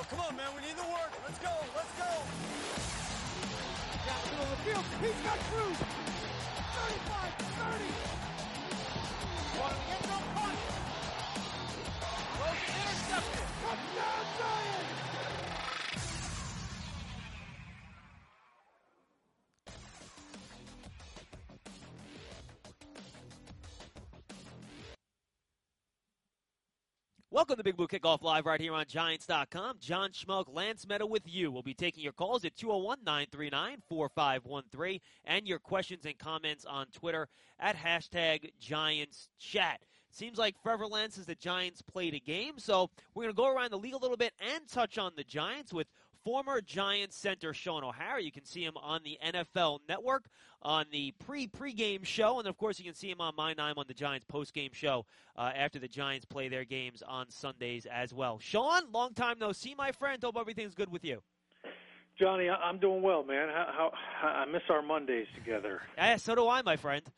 Come on, man. We need the work. Let's go. Let's go. Down the middle of the field. He's got Cruz. 35, 30. One of the end zone punt. Throws it intercepted. Touchdown, Giants. Welcome to Big Blue Kickoff Live right here on Giants.com. John Schmelk, Lance Meadow with you. We'll be taking your calls at 201-939-4513 and your questions and comments on Twitter at #GiantsChat. Seems like forever, Lance, since the Giants played a game, so we're going to go around the league a little bit and touch on the Giants with former Giants center Sean O'Hara. You can see him on the NFL Network on the pre-game show, and of course you can see him on My Nine on the Giants post-game show after the Giants play their games on Sundays as well. Sean, long time no see, my friend. Hope everything's good with you. Johnny, I'm doing well, man. How I miss our Mondays together. Yeah, so do I, my friend.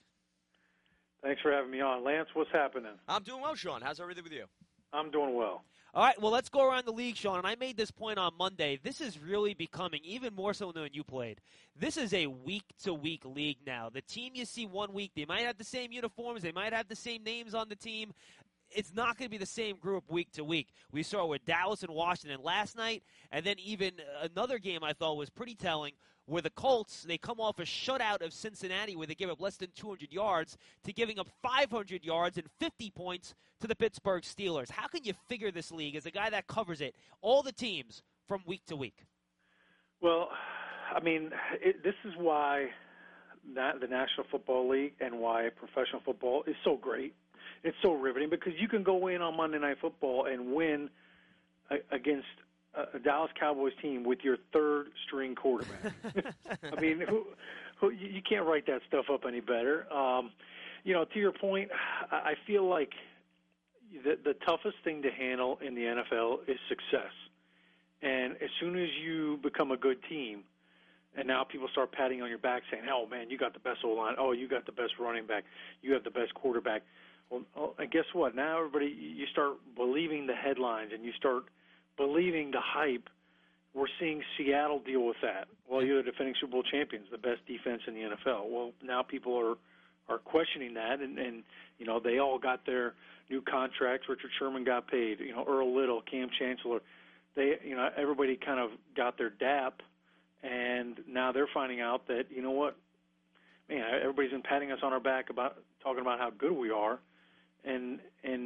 Thanks for having me on. Lance, what's happening? I'm doing well, Sean. How's everything with you? I'm doing well. All right, well, let's go around the league, Sean. And I made this point on Monday. This is really becoming, even more so than when you played, this is a week-to-week league now. The team you see one week, they might have the same uniforms, they might have the same names on the team. It's not going to be the same group week to week. We saw with Dallas and Washington last night, and then even another game I thought was pretty telling where the Colts, they come off a shutout of Cincinnati where they give up less than 200 yards to giving up 500 yards and 50 points to the Pittsburgh Steelers. How can you figure this league as a guy that covers it, all the teams from week to week? Well, I mean, this is why the National Football League and why professional football is so great. It's so riveting because you can go in on Monday Night Football and win against a Dallas Cowboys team with your third-string quarterback. I mean, you can't write that stuff up any better. To your point, I feel like the toughest thing to handle in the NFL is success. And as soon as you become a good team, and now people start patting on your back saying, oh, man, you got the best O-line. Oh, you got the best running back. You have the best quarterback. Well, and guess what? Now everybody, you start believing the headlines and you start believing the hype. We're seeing Seattle deal with that. Well, you're the defending Super Bowl champions, the best defense in the NFL. Well, now people are questioning that, and they all got their new contracts. Richard Sherman got paid. Earl Little, Cam Chancellor. Everybody kind of got their DAP, and now they're finding out that man, everybody's been patting us on our back about talking about how good we are. And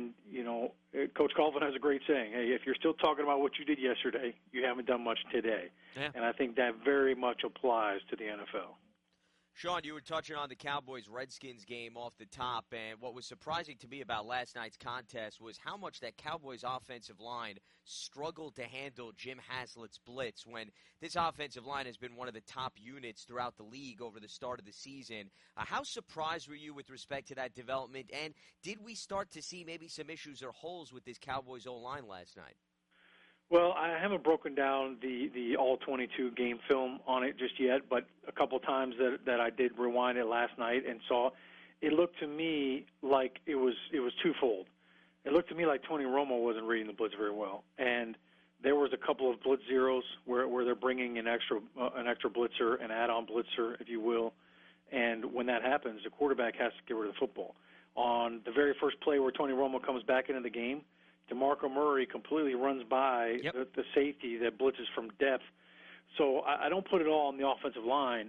Coach Colvin has a great saying, hey, if you're still talking about what you did yesterday, you haven't done much today. Yeah. And I think that very much applies to the NFL. Sean, you were touching on the Cowboys-Redskins game off the top, and what was surprising to me about last night's contest was how much that Cowboys offensive line struggled to handle Jim Haslett's blitz when this offensive line has been one of the top units throughout the league over the start of the season. How surprised were you with respect to that development, and did we start to see maybe some issues or holes with this Cowboys O-line last night? Well, I haven't broken down the all-22 game film on it just yet, but a couple times that I did rewind it last night and saw, it looked to me like it was twofold. It looked to me like Tony Romo wasn't reading the blitz very well, and there was a couple of blitz zeros where they're bringing an extra blitzer, an add-on blitzer, if you will, and when that happens, the quarterback has to get rid of the football. On the very first play where Tony Romo comes back into the game, DeMarco Murray completely runs by the safety that blitzes from depth. So I don't put it all on the offensive line.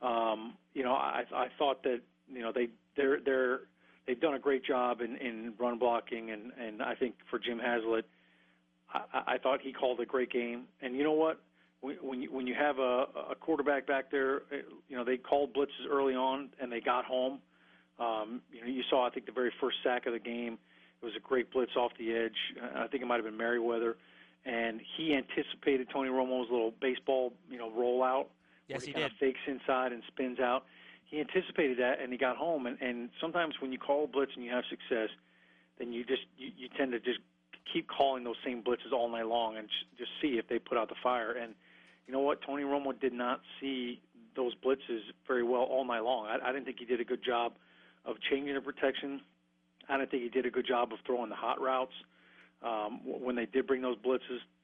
I thought that they've done a great job in run blocking, and I think for Jim Haslett, I thought he called a great game. And you know what? When you have a quarterback back there, they called blitzes early on and they got home. You saw, I think, the very first sack of the game. It was a great blitz off the edge. I think it might have been Merriweather. And he anticipated Tony Romo's little baseball, rollout. Yes, where he kind did. of fakes inside and spins out. He anticipated that, and he got home. And sometimes when you call a blitz and you have success, then you tend to just keep calling those same blitzes all night long and just see if they put out the fire. And you know what? Tony Romo did not see those blitzes very well all night long. I didn't think he did a good job of changing the protection. I don't think he did a good job of throwing the hot routes when they did bring those blitzes.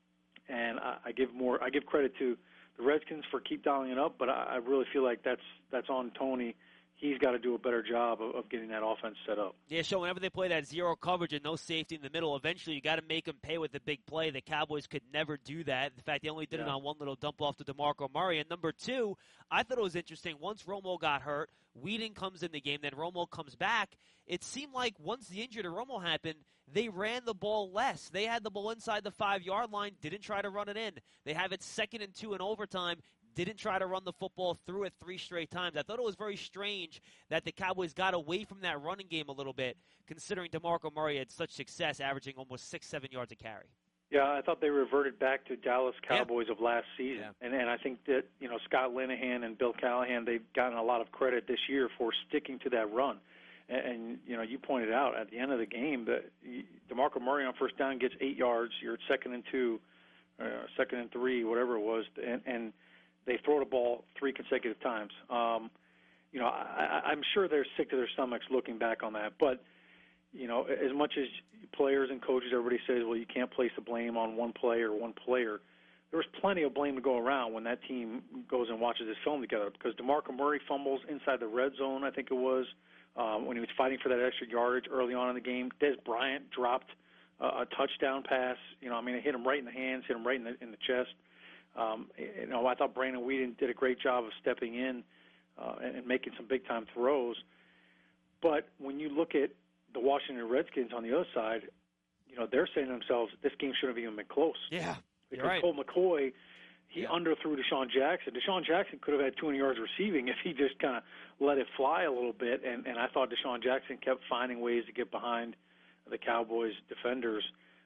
and I give credit to the Redskins for keep dialing it up, but I really feel like that's on Tony. He's got to do a better job of getting that offense set up. Yeah, so whenever they play that zero coverage and no safety in the middle, eventually you got to make them pay with the big play. The Cowboys could never do that. In fact, they only did it on one little dump off to DeMarco Murray. And number two, I thought it was interesting. Once Romo got hurt, Whedon comes in the game, then Romo comes back. It seemed like once the injury to Romo happened, they ran the ball less. They had the ball inside the 5-yard line, didn't try to run it in. They have it 2nd and 2 in overtime, didn't try to run the football, threw it 3 straight times. I thought it was very strange that the Cowboys got away from that running game a little bit, considering DeMarco Murray had such success, averaging almost 6-7 yards a carry. Yeah, I thought they reverted back to Dallas Cowboys of last season. Yeah. And I think that, Scott Linehan and Bill Callahan, they've gotten a lot of credit this year for sticking to that run. And you pointed out at the end of the game that DeMarco Murray on first down gets 8 yards. You're at 2nd and 2, 2nd and 3, whatever it was, and they throw the ball 3 consecutive times. I'm sure they're sick to their stomachs looking back on that. But, as much as players and coaches, everybody says, well, you can't place the blame on one play or one player. There was plenty of blame to go around when that team goes and watches this film together, because DeMarco Murray fumbles inside the red zone, I think it was, when he was fighting for that extra yardage early on in the game. Dez Bryant dropped a touchdown pass. It hit him right in the hands, hit him right in the chest. I thought Brandon Whedon did a great job of stepping in and making some big-time throws. But when you look at the Washington Redskins on the other side, they're saying to themselves, this game shouldn't have even been close. Yeah, because right. Colt McCoy, he underthrew Deshaun Jackson. Deshaun Jackson could have had 200 yards receiving if he just kind of let it fly a little bit, and I thought Deshaun Jackson kept finding ways to get behind the Cowboys' defenders.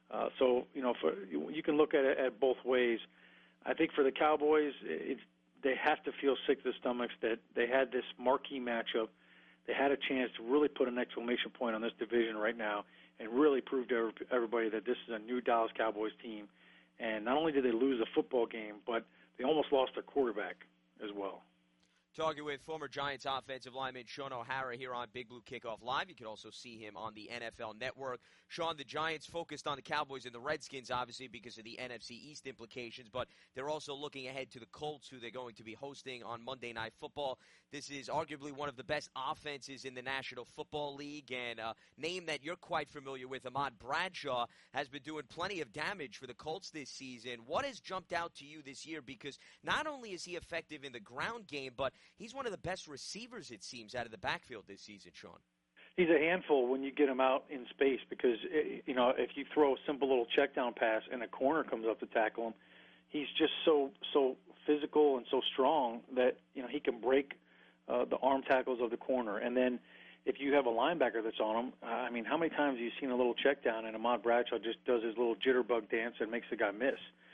You can look at it at both ways. I think for the Cowboys, they have to feel sick to the stomachs that they had this marquee matchup. They had a chance to really put an exclamation point on this division right now and really prove to everybody that this is a new Dallas Cowboys team. And not only did they lose the football game, but they almost lost their quarterback as well. Talking with former Giants offensive lineman Sean O'Hara here on Big Blue Kickoff Live. You can also see him on the NFL Network. Sean, the Giants focused on the Cowboys and the Redskins, obviously, because of the NFC East implications, but they're also looking ahead to the Colts, who they're going to be hosting on Monday Night Football. This is arguably one of the best offenses in the National Football League, and a name that you're quite familiar with, Ahmad Bradshaw, has been doing plenty of damage for the Colts this season. What has jumped out to you this year? Because not only is he effective in the ground game, but he's one of the best receivers, it seems, out of the backfield this season, Sean. He's a handful when you get him out in space because, if you throw a simple little check down pass and a corner comes up to tackle him, he's just so physical and so strong that, he can break the arm tackles of the corner. And then if you have a linebacker that's on him, how many times have you seen a little check down and Ahmad Bradshaw just does his little jitterbug dance and makes the guy miss?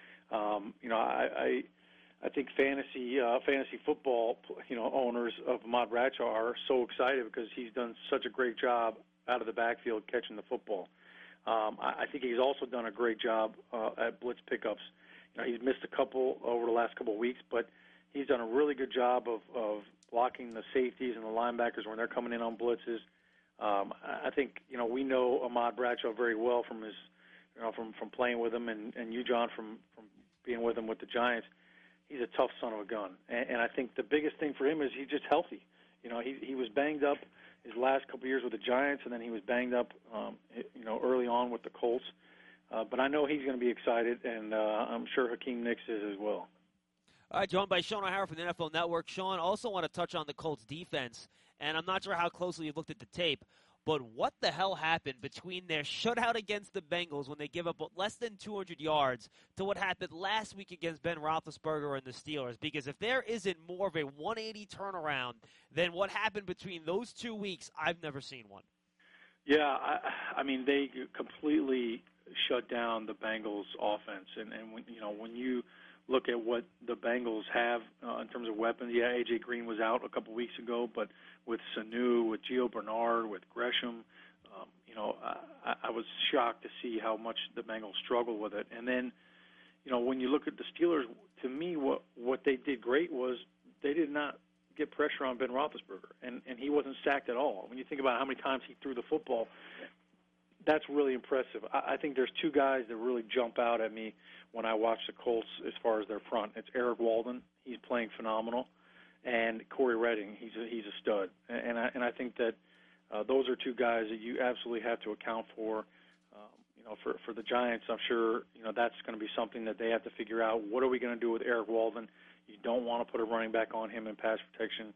I think fantasy football, owners of Ahmad Bradshaw are so excited because he's done such a great job out of the backfield catching the football. I think he's also done a great job at blitz pickups. He's missed a couple over the last couple of weeks, but he's done a really good job of blocking the safeties and the linebackers when they're coming in on blitzes. I think we know Ahmad Bradshaw very well from his from playing with him, and you, John, from being with him with the Giants. He's a tough son of a gun, and I think the biggest thing for him is he's just healthy. He was banged up his last couple of years with the Giants, and then he was banged up, early on with the Colts. But I know he's going to be excited, and I'm sure Hakeem Nicks is as well. All right, joined by Sean O'Hara from the NFL Network. Sean, also want to touch on the Colts defense, and I'm not sure how closely you've looked at the tape, but what the hell happened between their shutout against the Bengals when they give up less than 200 yards to what happened last week against Ben Roethlisberger and the Steelers? Because if there isn't more of a 180 turnaround than what happened between those 2 weeks, I've never seen one. Yeah, they completely shut down the Bengals offense, and when you look at what the Bengals have in terms of weapons. Yeah, A.J. Green was out a couple weeks ago, but with Sanu, with Gio Bernard, with Gresham, I was shocked to see how much the Bengals struggled with it. And then, when you look at the Steelers, to me, what they did great was they did not get pressure on Ben Roethlisberger, and he wasn't sacked at all. When you think about how many times he threw the football, that's really impressive. I think there's two guys that really jump out at me when I watch the Colts as far as their front. It's Eric Walden. He's playing phenomenal. And Corey Redding. He's a stud. And I think that those are two guys that you absolutely have to account for. For the Giants, I'm sure, that's going to be something that they have to figure out. What are we going to do with Eric Walden? You don't want to put a running back on him in pass protection.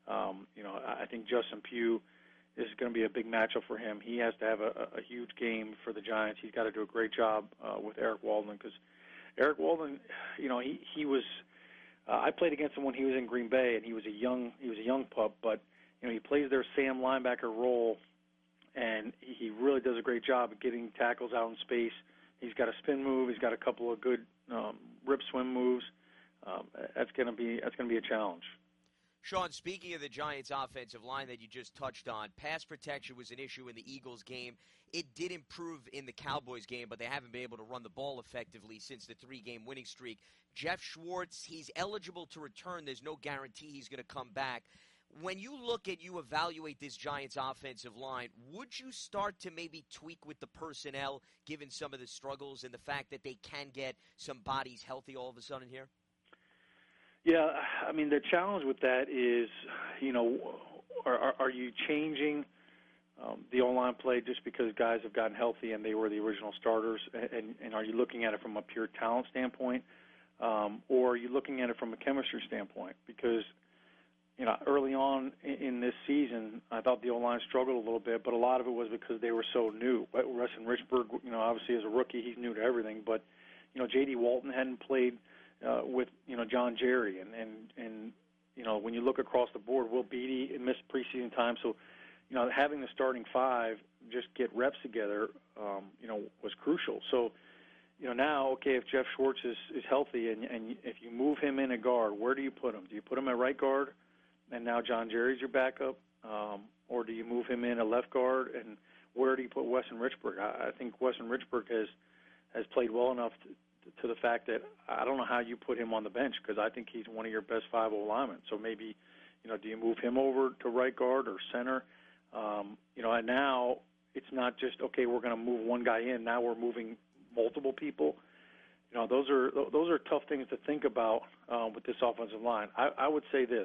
I think Justin Pugh is going to be a big matchup for him. He has to have a huge game for the Giants. He's got to do a great job with Eric Walden because Eric Walden, he was. I played against him when he was in Green Bay, and he was a young pup, but he plays their Sam linebacker role. And he really does a great job of getting tackles out in space. He's got a spin move. He's got a couple of good rip swim moves. That's going to be a challenge. Sean, speaking of the Giants' offensive line that you just touched on, pass protection was an issue in the Eagles game. It did improve in the Cowboys game, but they haven't been able to run the ball effectively since the 3-game winning streak. Jeff Schwartz, he's eligible to return. There's no guarantee he's going to come back. When you evaluate this Giants offensive line, would you start to maybe tweak with the personnel, given some of the struggles and the fact that they can get some bodies healthy all of a sudden here? Yeah, I mean, the challenge with that is, are you changing the O-line play just because guys have gotten healthy and they were the original starters, and are you looking at it from a pure talent standpoint, or are you looking at it from a chemistry standpoint? Because early on in this season, I thought the O-line struggled a little bit, but a lot of it was because they were so new. Weston Richburg, obviously as a rookie, he's new to everything, but, J.D. Walton hadn't played with, John Jerry, and when you look across the board, Will Beatty missed preseason time, so, having the starting five just get reps together, was crucial. So, now, okay, if Jeff Schwartz is healthy and if you move him in a guard, where do you put him? Do you put him at right guard? And now John Jerry's your backup, or do you move him in a left guard? And where do you put Weston Richburg? I think Weston Richburg has played well enough to the fact that I don't know how you put him on the bench because I think he's one of your best 5-0 linemen. So maybe, do you move him over to right guard or center? And now it's not just, okay, we're going to move one guy in. Now we're moving multiple people. Those are tough things to think about with this offensive line. I would say this.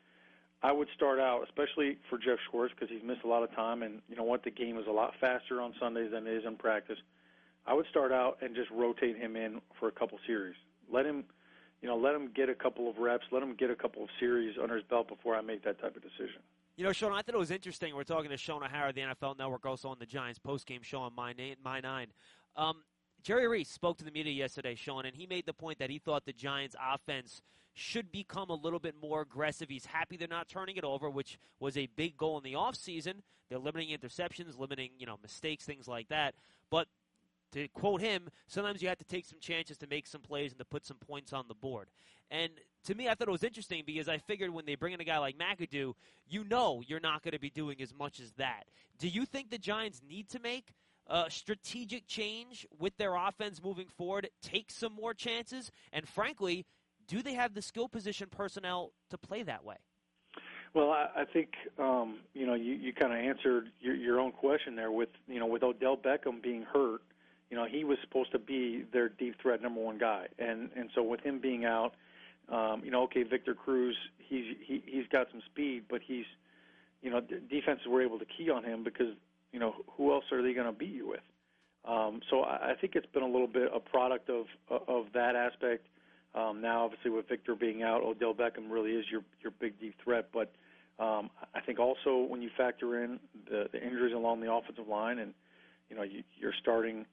I would start out, especially for Jeff Schwartz, because he's missed a lot of time, and the game is a lot faster on Sundays than it is in practice. I would start out and just rotate him in for a couple series. Let him get a couple of reps, let him get a couple of series under his belt before I make that type of decision. Sean, I thought it was interesting. We're talking to Sean O'Hara of the NFL Network, also on the Giants postgame show on My 9. Jerry Reese spoke to the media yesterday, Sean, and he made the point that he thought the Giants' offense should become a little bit more aggressive. He's happy they're not turning it over, which was a big goal in the offseason. They're limiting interceptions, limiting, mistakes, things like that. But to quote him, sometimes you have to take some chances to make some plays and to put some points on the board. And to me, I thought it was interesting because I figured when they bring in a guy like McAdoo, you're not going to be doing as much as that. Do you think the Giants need to make a strategic change with their offense moving forward, take some more chances, and frankly, do they have the skill position personnel to play that way? Well, I think you kind of answered your own question there with Odell Beckham being hurt. He was supposed to be their deep threat number one guy, and so with him being out, okay, Victor Cruz, he's got some speed, but defenses were able to key on him because who else are they going to beat you with? So I think it's been a little bit a product of that aspect. Now, obviously, with Victor being out, Odell Beckham really is your big deep threat. But I think also when you factor in the injuries along the offensive line, and you're starting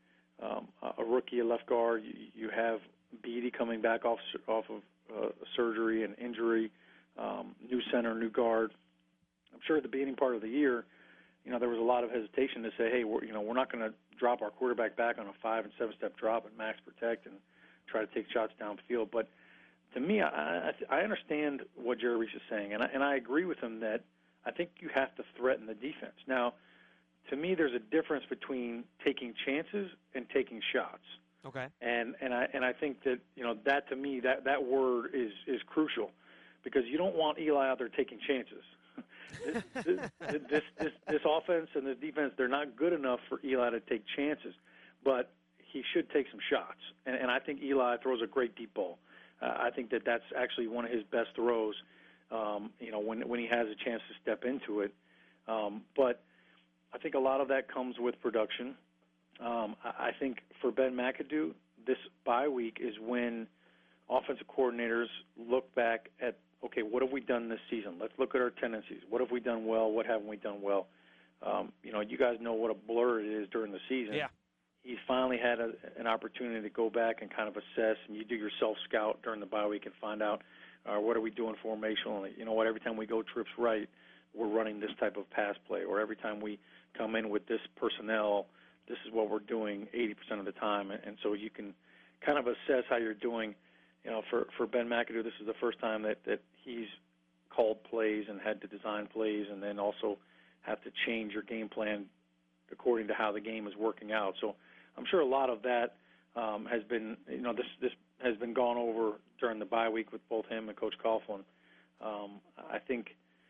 a rookie at left guard, you have Beatty coming back off of surgery and injury, new center, new guard. I'm sure at the beginning part of the year, there was a lot of hesitation to say, hey, we're not going to drop our quarterback back on a 5- and 7-step drop and max protect and try to take shots downfield. But to me, I understand what Jerry Reese is saying, and I agree with him that I think you have to threaten the defense. Now, to me, there's a difference between taking chances and taking shots. Okay. And I think that that to me that word is crucial because you don't want Eli out there taking chances. this offense and this defense, they're not good enough for Eli to take chances, but he should take some shots. And I think Eli throws a great deep ball. I think that's actually one of his best throws, when he has a chance to step into it. But I think a lot of that comes with production. I think for Ben McAdoo, this bye week is when offensive coordinators look back at, okay, what have we done this season? Let's look at our tendencies. What have we done well? What haven't we done well? You guys know what a blur it is during the season. Yeah. He's finally had an opportunity to go back and kind of assess, and you do your self-scout during the bye week and find out what are we doing formationally. You know what, every time we go trips right, we're running this type of pass play, or every time we come in with this personnel, this is what we're doing 80% of the time. And so you can kind of assess how you're doing. For Ben McAdoo, this is the first time that he's called plays and had to design plays and then also have to change your game plan according to how the game is working out. So I'm sure a lot of that has been, this has been gone over during the bye week with both him and Coach Coughlin. I think,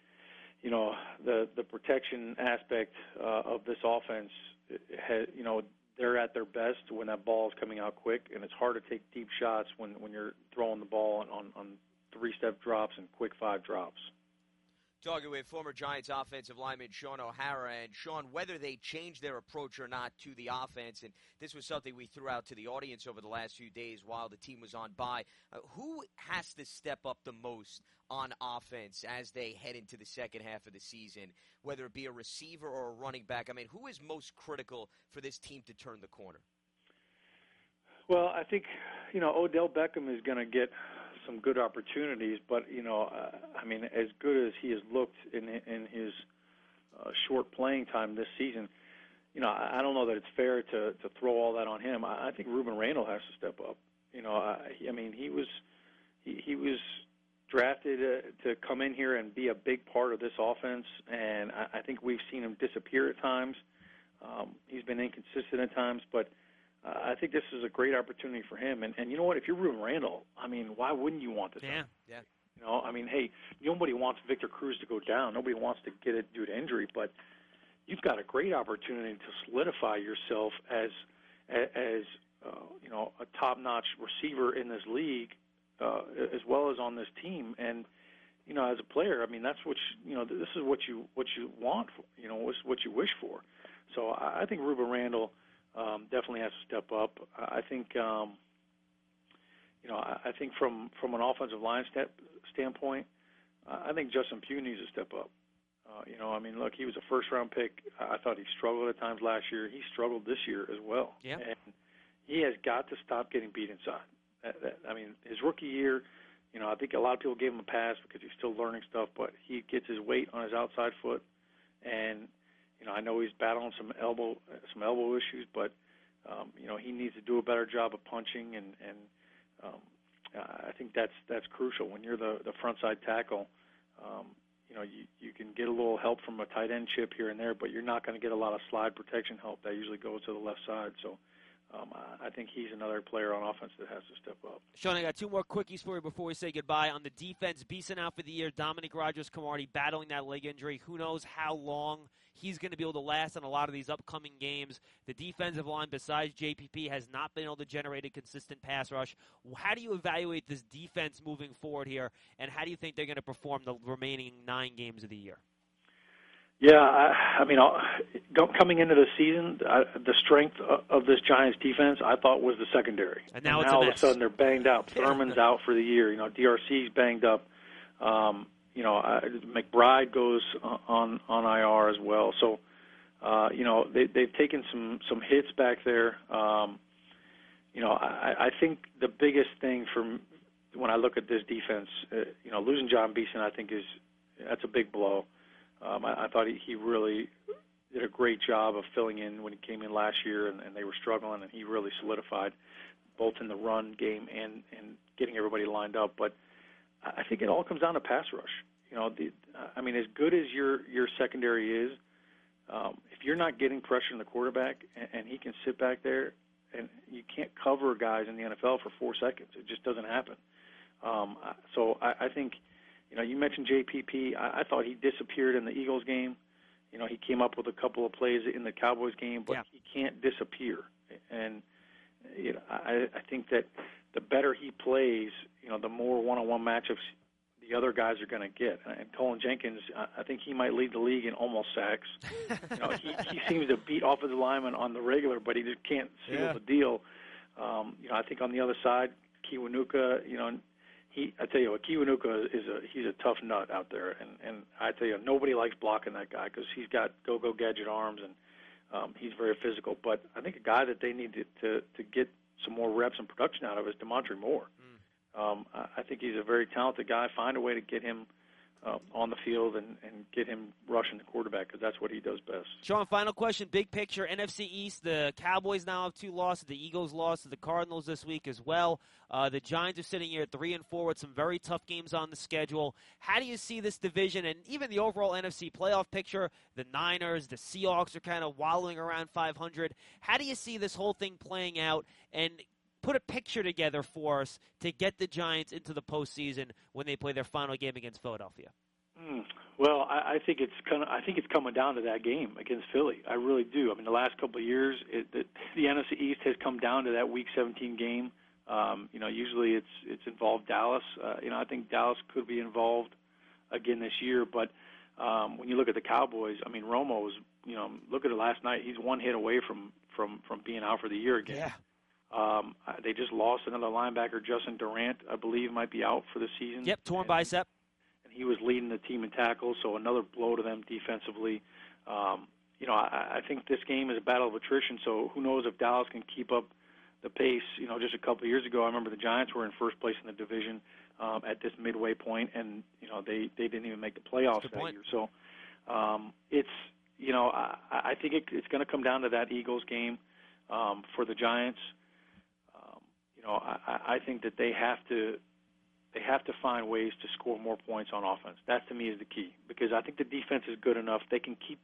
the protection aspect of this offense, they're at their best when that ball is coming out quick, and it's hard to take deep shots when you're throwing the ball on three-step drops and quick five drops. Talking with former Giants offensive lineman Sean O'Hara. And, Sean, whether they changed their approach or not to the offense, and this was something we threw out to the audience over the last few days while the team was on bye, who has to step up the most on offense as they head into the second half of the season, whether it be a receiver or a running back? I mean, who is most critical for this team to turn the corner? Well, I think, Odell Beckham is going to get some good opportunities, but as good as he has looked in his short playing time this season, I don't know that it's fair to throw all that on him. I think Ruben Randle has to step up. He was drafted to come in here and be a big part of this offense, and I think we've seen him disappear at times. He's been inconsistent at times, but I think this is a great opportunity for him. And you know what? If you're Ruben Randle, why wouldn't you want this? Yeah. Hey, nobody wants Victor Cruz to go down. Nobody wants to get it due to injury, but you've got a great opportunity to solidify yourself as a top-notch receiver in this league, as well as on this team. And as a player, that's what this is what you want. What you wish for. So I think Ruben Randle definitely has to step up. I think, I think from an offensive line standpoint, I think Justin Pugh needs to step up. Look, he was a first-round pick. I thought he struggled at times last year. He struggled this year as well. Yeah. And he has got to stop getting beat inside. His rookie year, I think a lot of people gave him a pass because he's still learning stuff, but he gets his weight on his outside foot, and I know he's battling some elbow issues, but he needs to do a better job of punching, and I think that's crucial when you're the front side tackle. You can get a little help from a tight end chip here and there, but you're not going to get a lot of slide protection help. That usually goes to the left side. So I think he's another player on offense that has to step up. Sean, I got two more quickies for you before we say goodbye. On the defense, Beeson out for the year, Dominic Rodgers-Cromartie battling that leg injury. Who knows how long he's going to be able to last in a lot of these upcoming games. The defensive line, besides JPP, has not been able to generate a consistent pass rush. How do you evaluate this defense moving forward here, and how do you think they're going to perform the remaining 9 games of the year? Yeah, coming into the season, the strength of this Giants defense, I thought, was the secondary. And now all of a sudden they're banged out. Thurman's out for the year. DRC's banged up. McBride goes on IR as well. So, they've taken some hits back there. I think the biggest thing when I look at this defense, losing John Beeson, I think that's a big blow. I thought he really did a great job of filling in when he came in last year, and they were struggling, and he really solidified both in the run game and getting everybody lined up. But I think it all comes down to pass rush. As good as your secondary is, if you're not getting pressure on the quarterback and he can sit back there, and you can't cover guys in the NFL for 4 seconds. It just doesn't happen. So I think, You mentioned JPP. I thought he disappeared in the Eagles game. He came up with a couple of plays in the Cowboys game, but he can't disappear. And I think that the better he plays, the more one-on-one matchups the other guys are going to get. And Colin Jenkins, I think he might lead the league in almost sacks. He seems to beat offensive linemen on the regular, but he just can't seal the deal. I think on the other side, Kiwanuka, I tell you what, Kiwanuka he's a tough nut out there, and I tell you, nobody likes blocking that guy because he's got go-go gadget arms and he's very physical. But I think a guy that they need to get some more reps and production out of is Demontre Moore. I think he's a very talented guy. Find a way to get him on the field and get him rushing the quarterback because that's what he does best. Sean, final question, big picture, NFC East, the Cowboys now have 2 losses. The Eagles lost to the Cardinals this week as well. The Giants are sitting here at 3-4 with some very tough games on the schedule. How do you see this division and even the overall NFC playoff picture? The Niners, the Seahawks are kind of wallowing around 500. How do you see this whole thing playing out? And put a picture together for us to get the Giants into the postseason when they play their final game against Philadelphia. Well, I think it's coming down to that game against Philly. I really do. I mean, the last couple of years, the NFC East has come down to that Week 17 game. Usually it's involved Dallas. I think Dallas could be involved again this year. But when you look at the Cowboys, I mean, Romo was, look at it last night. He's one hit away from being out for the year again. Yeah. They just lost another linebacker, Justin Durant, I believe, might be out for the season. Yep, torn bicep. And he was leading the team in tackles, so another blow to them defensively. I think this game is a battle of attrition, so who knows if Dallas can keep up the pace. Just a couple of years ago, I remember the Giants were in first place in the division at this midway point, and, they didn't even make the playoffs that year. So it's, I think it's going to come down to that Eagles game for the Giants. I think that they have to find ways to score more points on offense. That to me is the key because I think the defense is good enough. They can keep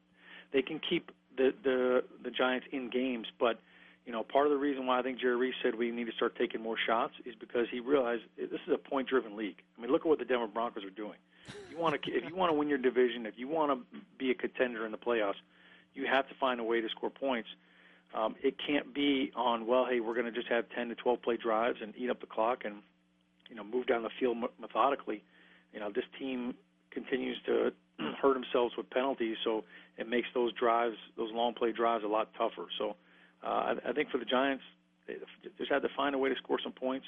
the Giants in games, but part of the reason why I think Jerry Reese said we need to start taking more shots is because he realized this is a point-driven league. I mean, look at what the Denver Broncos are doing. If you want to win your division, if you want to be a contender in the playoffs, you have to find a way to score points. It can't be on, well, hey, we're going to just have 10 to 12 play drives and eat up the clock and, move down the field methodically. This team continues to hurt themselves with penalties, so it makes those drives, those long play drives, a lot tougher. So I think for the Giants, they just had to find a way to score some points,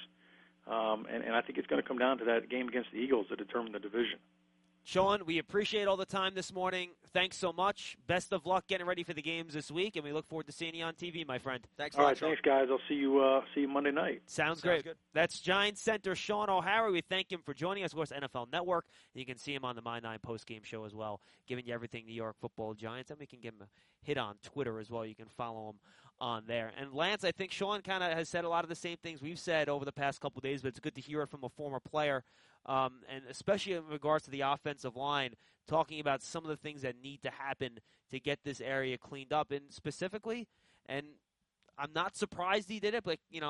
and I think it's going to come down to that game against the Eagles to determine the division. Sean, we appreciate all the time this morning. Thanks so much. Best of luck getting ready for the games this week, and we look forward to seeing you on TV, my friend. Thanks. All right, thanks, guys. I'll see you Monday night. Sounds great. Good. That's Giants center Sean O'Hara. We thank him for joining us. Of course, NFL Network. You can see him on the My 9 postgame show as well, giving you everything New York Football Giants. And we can give him a hit on Twitter as well. You can follow him on there. And Lance, I think Sean kind of has said a lot of the same things we've said over the past couple of days, but it's good to hear it from a former player. And especially in regards to the offensive line, talking about some of the things that need to happen to get this area cleaned up. And specifically, and I'm not surprised he did it, but, in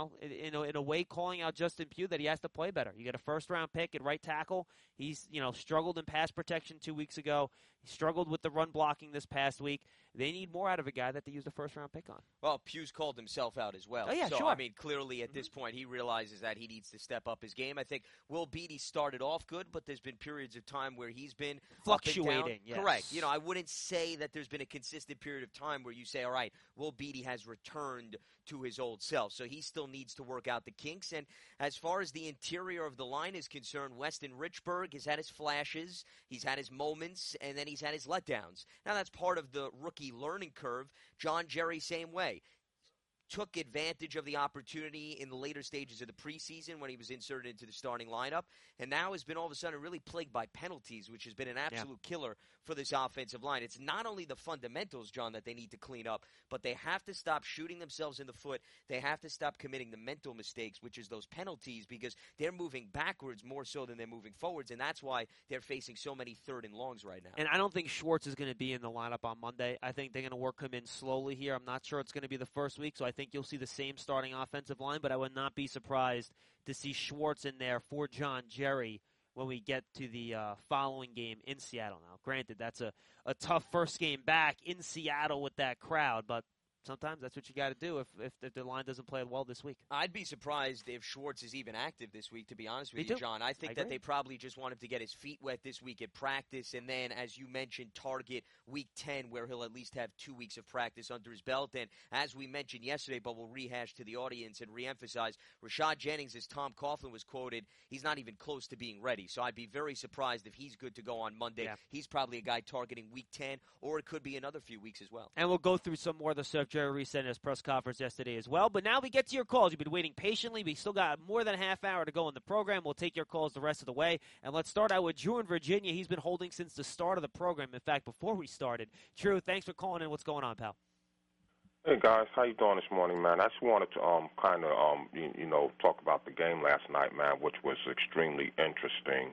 a way calling out Justin Pugh that he has to play better. You get a first-round pick at right tackle. He's, struggled in pass protection 2 weeks ago. He struggled with the run blocking this past week. They need more out of a guy that they used a first-round pick on. Well, Pugh's called himself out as well. Oh, yeah, so, sure. I mean, clearly at this point he realizes that he needs to step up his game. I think Will Beatty started off good, but there's been periods of time where he's been fluctuating. Yes. Correct. I wouldn't say that there's been a consistent period of time where you say, all right, Will Beatty has returned to his old self. So he still needs to work out the kinks. And as far as the interior of the line is concerned, Weston Richburg has had his flashes, he's had his moments, and then he's had his letdowns. Now that's part of the rookie learning curve. John Jerry, same way. Took advantage of the opportunity in the later stages of the preseason when he was inserted into the starting lineup, and now has been all of a sudden really plagued by penalties, which has been an absolute killer for this offensive line. It's not only the fundamentals, John, that they need to clean up, but they have to stop shooting themselves in the foot. They have to stop committing the mental mistakes, which is those penalties, because they're moving backwards more so than they're moving forwards, and that's why they're facing so many third and longs right now. And I don't think Schwartz is going to be in the lineup on Monday. I think they're going to work him in slowly here. I'm not sure it's going to be the first week, so I think you'll see the same starting offensive line, but I would not be surprised to see Schwartz in there for John Jerry when we get to the following game in Seattle. Now, granted, that's a tough first game back in Seattle with that crowd, but sometimes that's what you got to do if the line doesn't play well this week. I'd be surprised if Schwartz is even active this week, to be honest with you, John. I think I that they probably just want him to get his feet wet this week at practice, and then, as you mentioned, target Week 10, where he'll at least have 2 weeks of practice under his belt. And as we mentioned yesterday, but we'll rehash to the audience and reemphasize, Rashad Jennings, as Tom Coughlin was quoted, he's not even close to being ready. So I'd be very surprised if he's good to go on Monday. Yeah. He's probably a guy targeting Week 10, or it could be another few weeks as well. And we'll go through some more of the stuff Jerry Reese said in his press conference yesterday as well. But now we get to your calls. You've been waiting patiently. We still got more than a half hour to go in the program. We'll take your calls the rest of the way. And let's start out with Drew in Virginia. He's been holding since the start of the program. In fact, before we started. Drew, thanks for calling in. What's going on, pal? Hey guys, how you doing this morning, man? I just wanted to talk about the game last night, man, which was extremely interesting.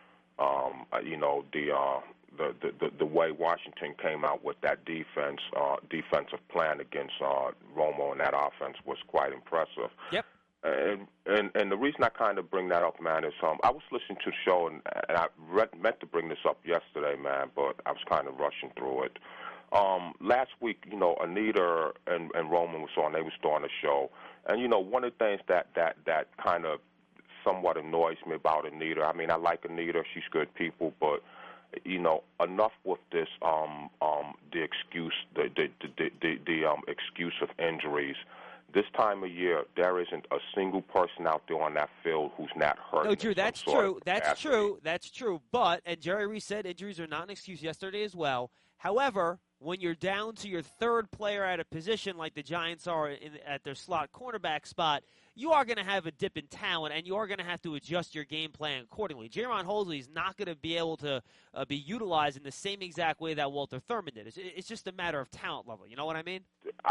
The way Washington came out with that defensive plan against Romo and that offense was quite impressive. Yep. And the reason I kind of bring that up, man, is I was listening to the show and I meant to bring this up yesterday, man, but I was kind of rushing through it. Last week, Anita and Roman was on. They were starting the show, and one of the things that kind of somewhat annoys me about Anita. I mean, I like Anita; she's good people, but enough with this the excuse excuse of injuries. This time of year, there isn't a single person out there on that field who's not hurt. No, Drew, that's true. That's true. That's true. But, and Jerry Reese said injuries are not an excuse yesterday as well. However, when you're down to your third player at a position like the Giants are at their slot cornerback spot, you are going to have a dip in talent, and you are going to have to adjust your game plan accordingly. Jaron Hosley is not going to be able to be utilized in the same exact way that Walter Thurman did. It's just a matter of talent level. You know what I mean?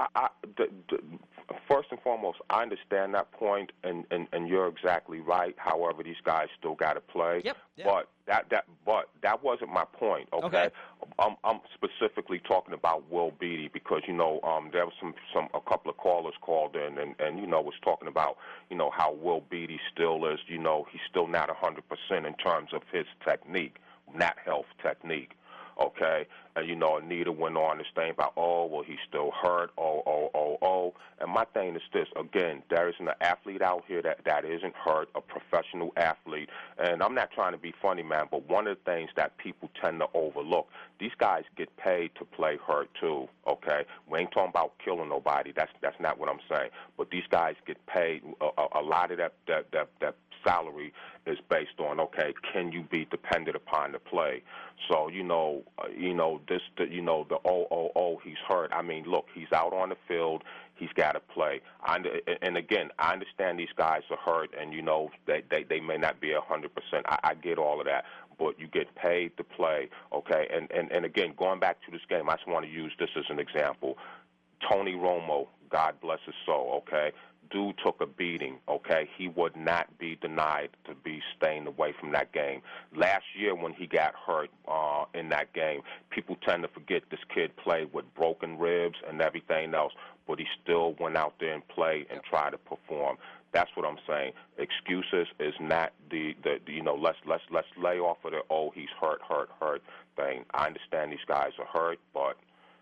First and foremost, I understand that point, and you're exactly right. However, these guys still got to play. Yep. But that wasn't my point. Okay. I'm specifically talking about Will Beatty because there was a couple of callers called in and was talking about how Will Beatty still is he's still not 100% in terms of his technique, not health technique. Okay, and Anita went on to say about, he's still hurt, and my thing is this, again, there isn't an athlete out here that isn't hurt, a professional athlete, and I'm not trying to be funny, man, but one of the things that people tend to overlook, these guys get paid to play hurt too, okay? We ain't talking about killing nobody, that's not what I'm saying, but these guys get paid, a lot of that salary is based on, okay, can you be dependent upon to play? So, he's hurt. I mean, look, he's out on the field. He's got to play. And again, I understand these guys are hurt, and, they may not be 100%. I get all of that. But you get paid to play, okay? And again, going back to this game, I just want to use this as an example. Tony Romo, God bless his soul, okay? Dude took a beating, okay? He would not be denied to be staying away from that game. Last year when he got hurt in that game, people tend to forget this kid played with broken ribs and everything else, but he still went out there and played and tried to perform. That's what I'm saying. Excuses is not let's lay off of the he's hurt thing. I understand these guys are hurt, but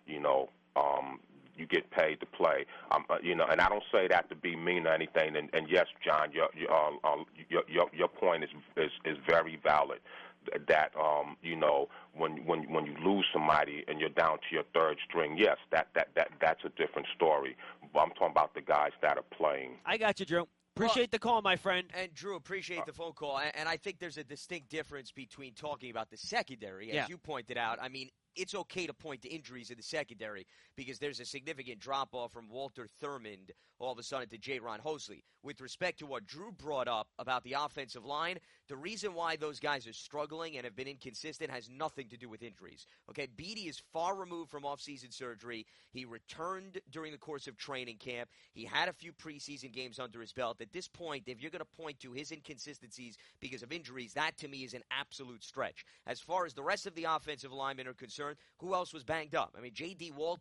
you get paid to play, and I don't say that to be mean or anything. And yes, John, your point is very valid. That when you lose somebody and you're down to your third string, yes, that's a different story. But I'm talking about the guys that are playing. I got you, Drew. Appreciate the call, my friend. And, Drew, appreciate the phone call. And I think there's a distinct difference between talking about the secondary, as you pointed out. I mean, it's okay to point to injuries in the secondary because there's a significant drop-off from Walter Thurman all of a sudden to Jaron Hosley. With respect to what Drew brought up about the offensive line, the reason why those guys are struggling and have been inconsistent has nothing to do with injuries. Okay, Beatty is far removed from offseason surgery. He returned during the course of training camp. He had a few preseason games under his belt. At this point, if you're going to point to his inconsistencies because of injuries, that to me is an absolute stretch. As far as the rest of the offensive linemen are concerned, who else was banged up? I mean, J.D. Walton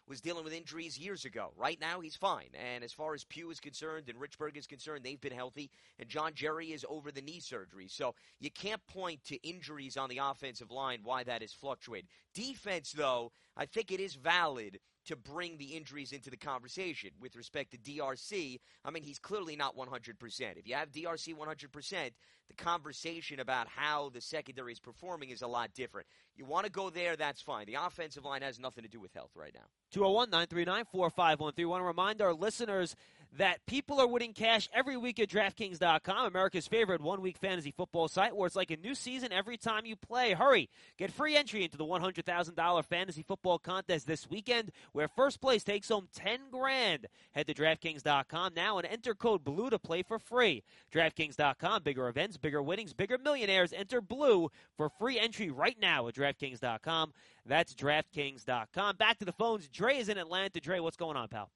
was dealing with injuries years ago. Right now, he's fine. And as far as Pugh is concerned and Richburg is concerned, they've been healthy. And John Jerry is over the knee surgery. So you can't point to injuries on the offensive line why that has fluctuated. Defense, though, I think it is valid to bring the injuries into the conversation. With respect to DRC, I mean, he's clearly not 100%. If you have DRC 100%, the conversation about how the secondary is performing is a lot different. You want to go there, that's fine. The offensive line has nothing to do with health right now. 201-939-4513. I want to remind our listeners that people are winning cash every week at DraftKings.com, America's favorite one-week fantasy football site, where it's like a new season every time you play. Hurry. Get free entry into the $100,000 fantasy football contest this weekend, where first place takes home $10,000. Head to DraftKings.com now and enter code BLUE to play for free. DraftKings.com, bigger events, bigger winnings, bigger millionaires. Enter BLUE for free entry right now at DraftKings.com. That's DraftKings.com. Back to the phones. Dre is in Atlanta. Dre, what's going on, pal?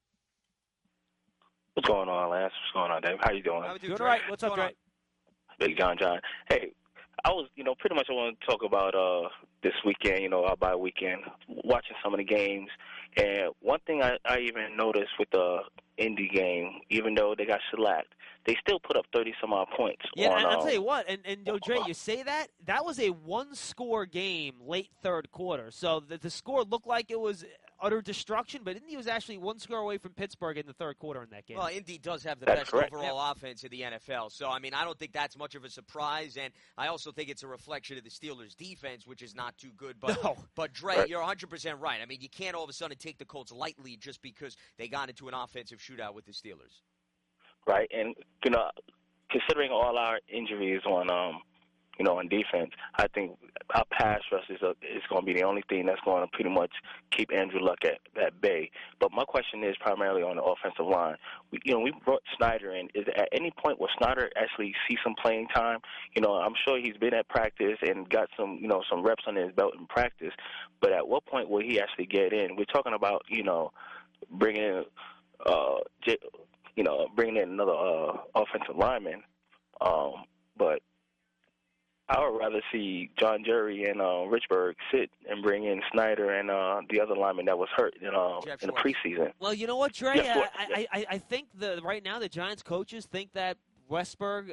What's going on, Lance? What's going on, Dave? How you doing? Doing all right. What's up, Dre? Big John. Hey, I was, pretty much I want to talk about this weekend, our bye weekend, watching some of the games. And one thing I even noticed with the Indy game, even though they got shellacked, they still put up 30-some-odd points. Yeah, and I'll tell you what, and Dre, you say that was a one-score game late third quarter. So the score looked like it was utter destruction, but Indy was actually one score away from Pittsburgh in the third quarter in that game. Well, Indy does have the That's best correct. overall offense in the NFL. So, I mean, I don't think that's much of a surprise, and I also think it's a reflection of the Steelers' defense, which is not too good. But, No. but Dre, Right. you're 100% right. I mean, you can't all of a sudden take the Colts lightly just because they got into an offensive shootout with the Steelers. Right, and, considering all our injuries on on defense, I think our pass rush is going to be the only thing that's going to pretty much keep Andrew Luck at bay. But my question is primarily on the offensive line. We brought Snyder in. Is at any point will Snyder actually see some playing time? I'm sure he's been at practice and got some reps under his belt in practice. But at what point will he actually get in? We're talking about bringing in bringing in another offensive lineman, but I would rather see John Jerry and Richburg sit and bring in Snyder and the other lineman that was hurt in the preseason. Well, you know what, Dre? Yes, I think right now the Giants coaches think that Richburg,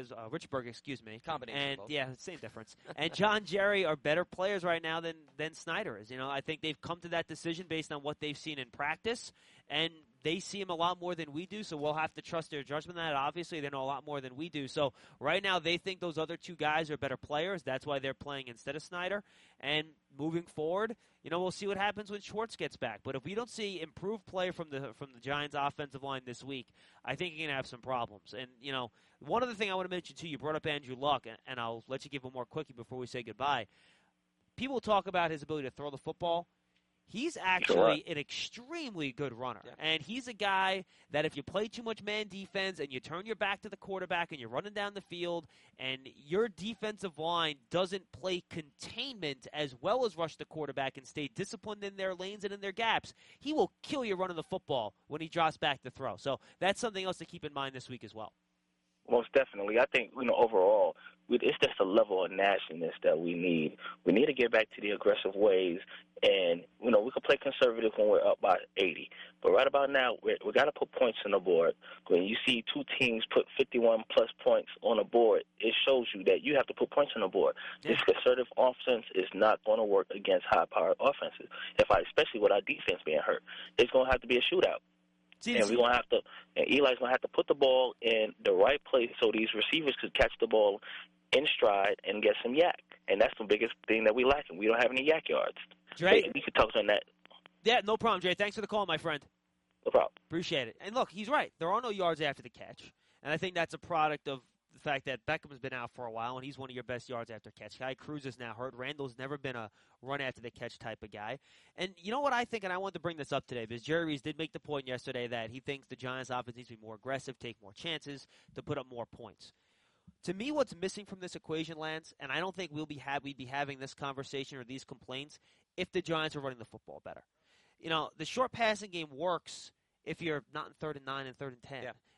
excuse me. Combination And of both. yeah, same difference. And John Jerry are better players right now than Snyder is. I think they've come to that decision based on what they've seen in practice, and they see him a lot more than we do, so we'll have to trust their judgment on that. Obviously, they know a lot more than we do. So right now they think those other two guys are better players. That's why they're playing instead of Snyder. And moving forward, we'll see what happens when Schwartz gets back. But if we don't see improved play from the Giants' offensive line this week, I think you're going to have some problems. And, one other thing I want to mention, too, you brought up Andrew Luck, and I'll let you give him more quickie before we say goodbye. People talk about his ability to throw the football. He's actually an extremely good runner. Yeah. And he's a guy that if you play too much man defense and you turn your back to the quarterback and you're running down the field and your defensive line doesn't play containment as well as rush the quarterback and stay disciplined in their lanes and in their gaps, he will kill you running the football when he drops back to throw. So that's something else to keep in mind this week as well. Most definitely. I think, overall, it's just a level of nastiness that we need. We need to get back to the aggressive ways, and, we can play conservative when we're up by 80. But right about now, we got to put points on the board. When you see two teams put 51-plus points on the board, it shows you that you have to put points on the board. Yeah. This conservative offense is not going to work against high-powered offenses, especially with our defense being hurt. It's going to have to be a shootout. And we're gonna have to. And Eli's gonna have to put the ball in the right place so these receivers could catch the ball in stride and get some yak. And that's the biggest thing that we lacking. We don't have any yak yards. Dre? We could talk on that. Yeah, no problem, Jay. Thanks for the call, my friend. No problem. Appreciate it. And look, he's right. There are no yards after the catch. And I think that's a product of the fact that Beckham's been out for a while, and he's one of your best yards after catch guy. Cruz is now hurt. Randall's never been a run after the catch type of guy. And you know what I think, and I wanted to bring this up today, because Jerry Reese did make the point yesterday that he thinks the Giants' offense needs to be more aggressive, take more chances, to put up more points. To me, what's missing from this equation, Lance, and I don't think we'd be having this conversation or these complaints if the Giants are running the football better. The short passing game works if you're not in 3rd and 9 and 3rd and 10. Yeah.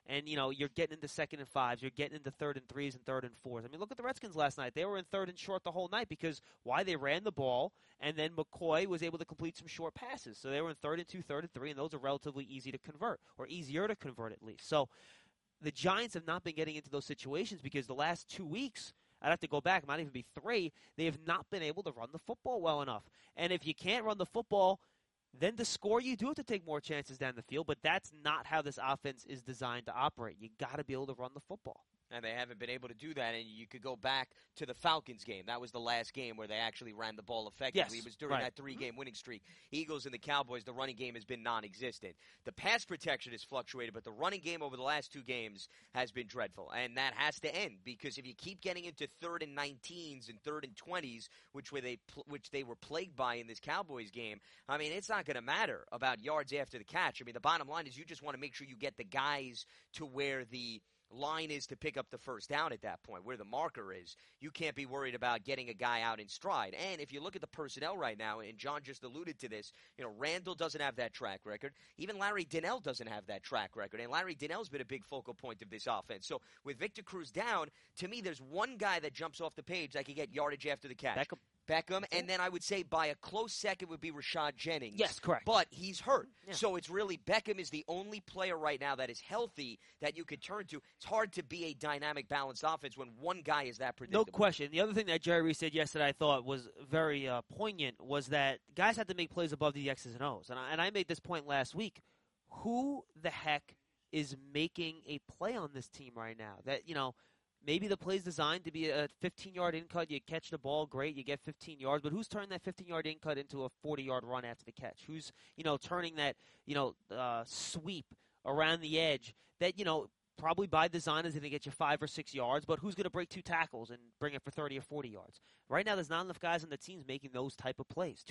and, you're getting into 2nd and 5s, you're getting into 3rd and 3s and 3rd and 4s. I mean, look at the Redskins last night. They were in 3rd and short the whole night because why? They ran the ball, and then McCoy was able to complete some short passes. So they were in 3rd and 2, 3rd and 3, and those are relatively easy to convert, or easier to convert at least. So the Giants have not been getting into those situations because the last 2 weeks, I'd have to go back, it might even be 3, they have not been able to run the football well enough. And if you can't run the football, then to score, you do have to take more chances down the field, but that's not how this offense is designed to operate. You got to be able to run the football. And they haven't been able to do that, and you could go back to the Falcons game. That was the last game where they actually ran the ball effectively. Yes, it was during that 3-game winning streak. Eagles and the Cowboys, the running game has been non-existent. The pass protection has fluctuated, but the running game over the last 2 games has been dreadful. And that has to end, because if you keep getting into 3rd and 19s and 3rd and 20s, which they were plagued by in this Cowboys game, I mean, it's not going to matter about yards after the catch. I mean, the bottom line is you just want to make sure you get the guys to where the line is to pick up the first down at that point, where the marker is. You can't be worried about getting a guy out in stride. And if you look at the personnel right now, and John just alluded to this, Randall doesn't have that track record. Even Larry Donnell doesn't have that track record. And Larry Donnell's been a big focal point of this offense. So with Victor Cruz down, to me, there's one guy that jumps off the page that can get yardage after the catch. Beckham, and then I would say by a close second would be Rashad Jennings. Yes, correct. But he's hurt. Yeah. So it's really Beckham is the only player right now that is healthy that you could turn to. It's hard to be a dynamic, balanced offense when one guy is that predictable. No question. The other thing that Jerry Reese said yesterday I thought was very poignant was that guys have to make plays above the X's and O's. And I made this point last week. Who the heck is making a play on this team right now? That, maybe the play's designed to be a 15-yard in-cut. You catch the ball, great, you get 15 yards. But who's turning that 15-yard in-cut into a 40-yard run after the catch? Who's, turning that, sweep around the edge that, probably by design is going to get you 5 or 6 yards, but who's going to break 2 tackles and bring it for 30 or 40 yards? Right now, there's not enough guys on the teams making those type of plays.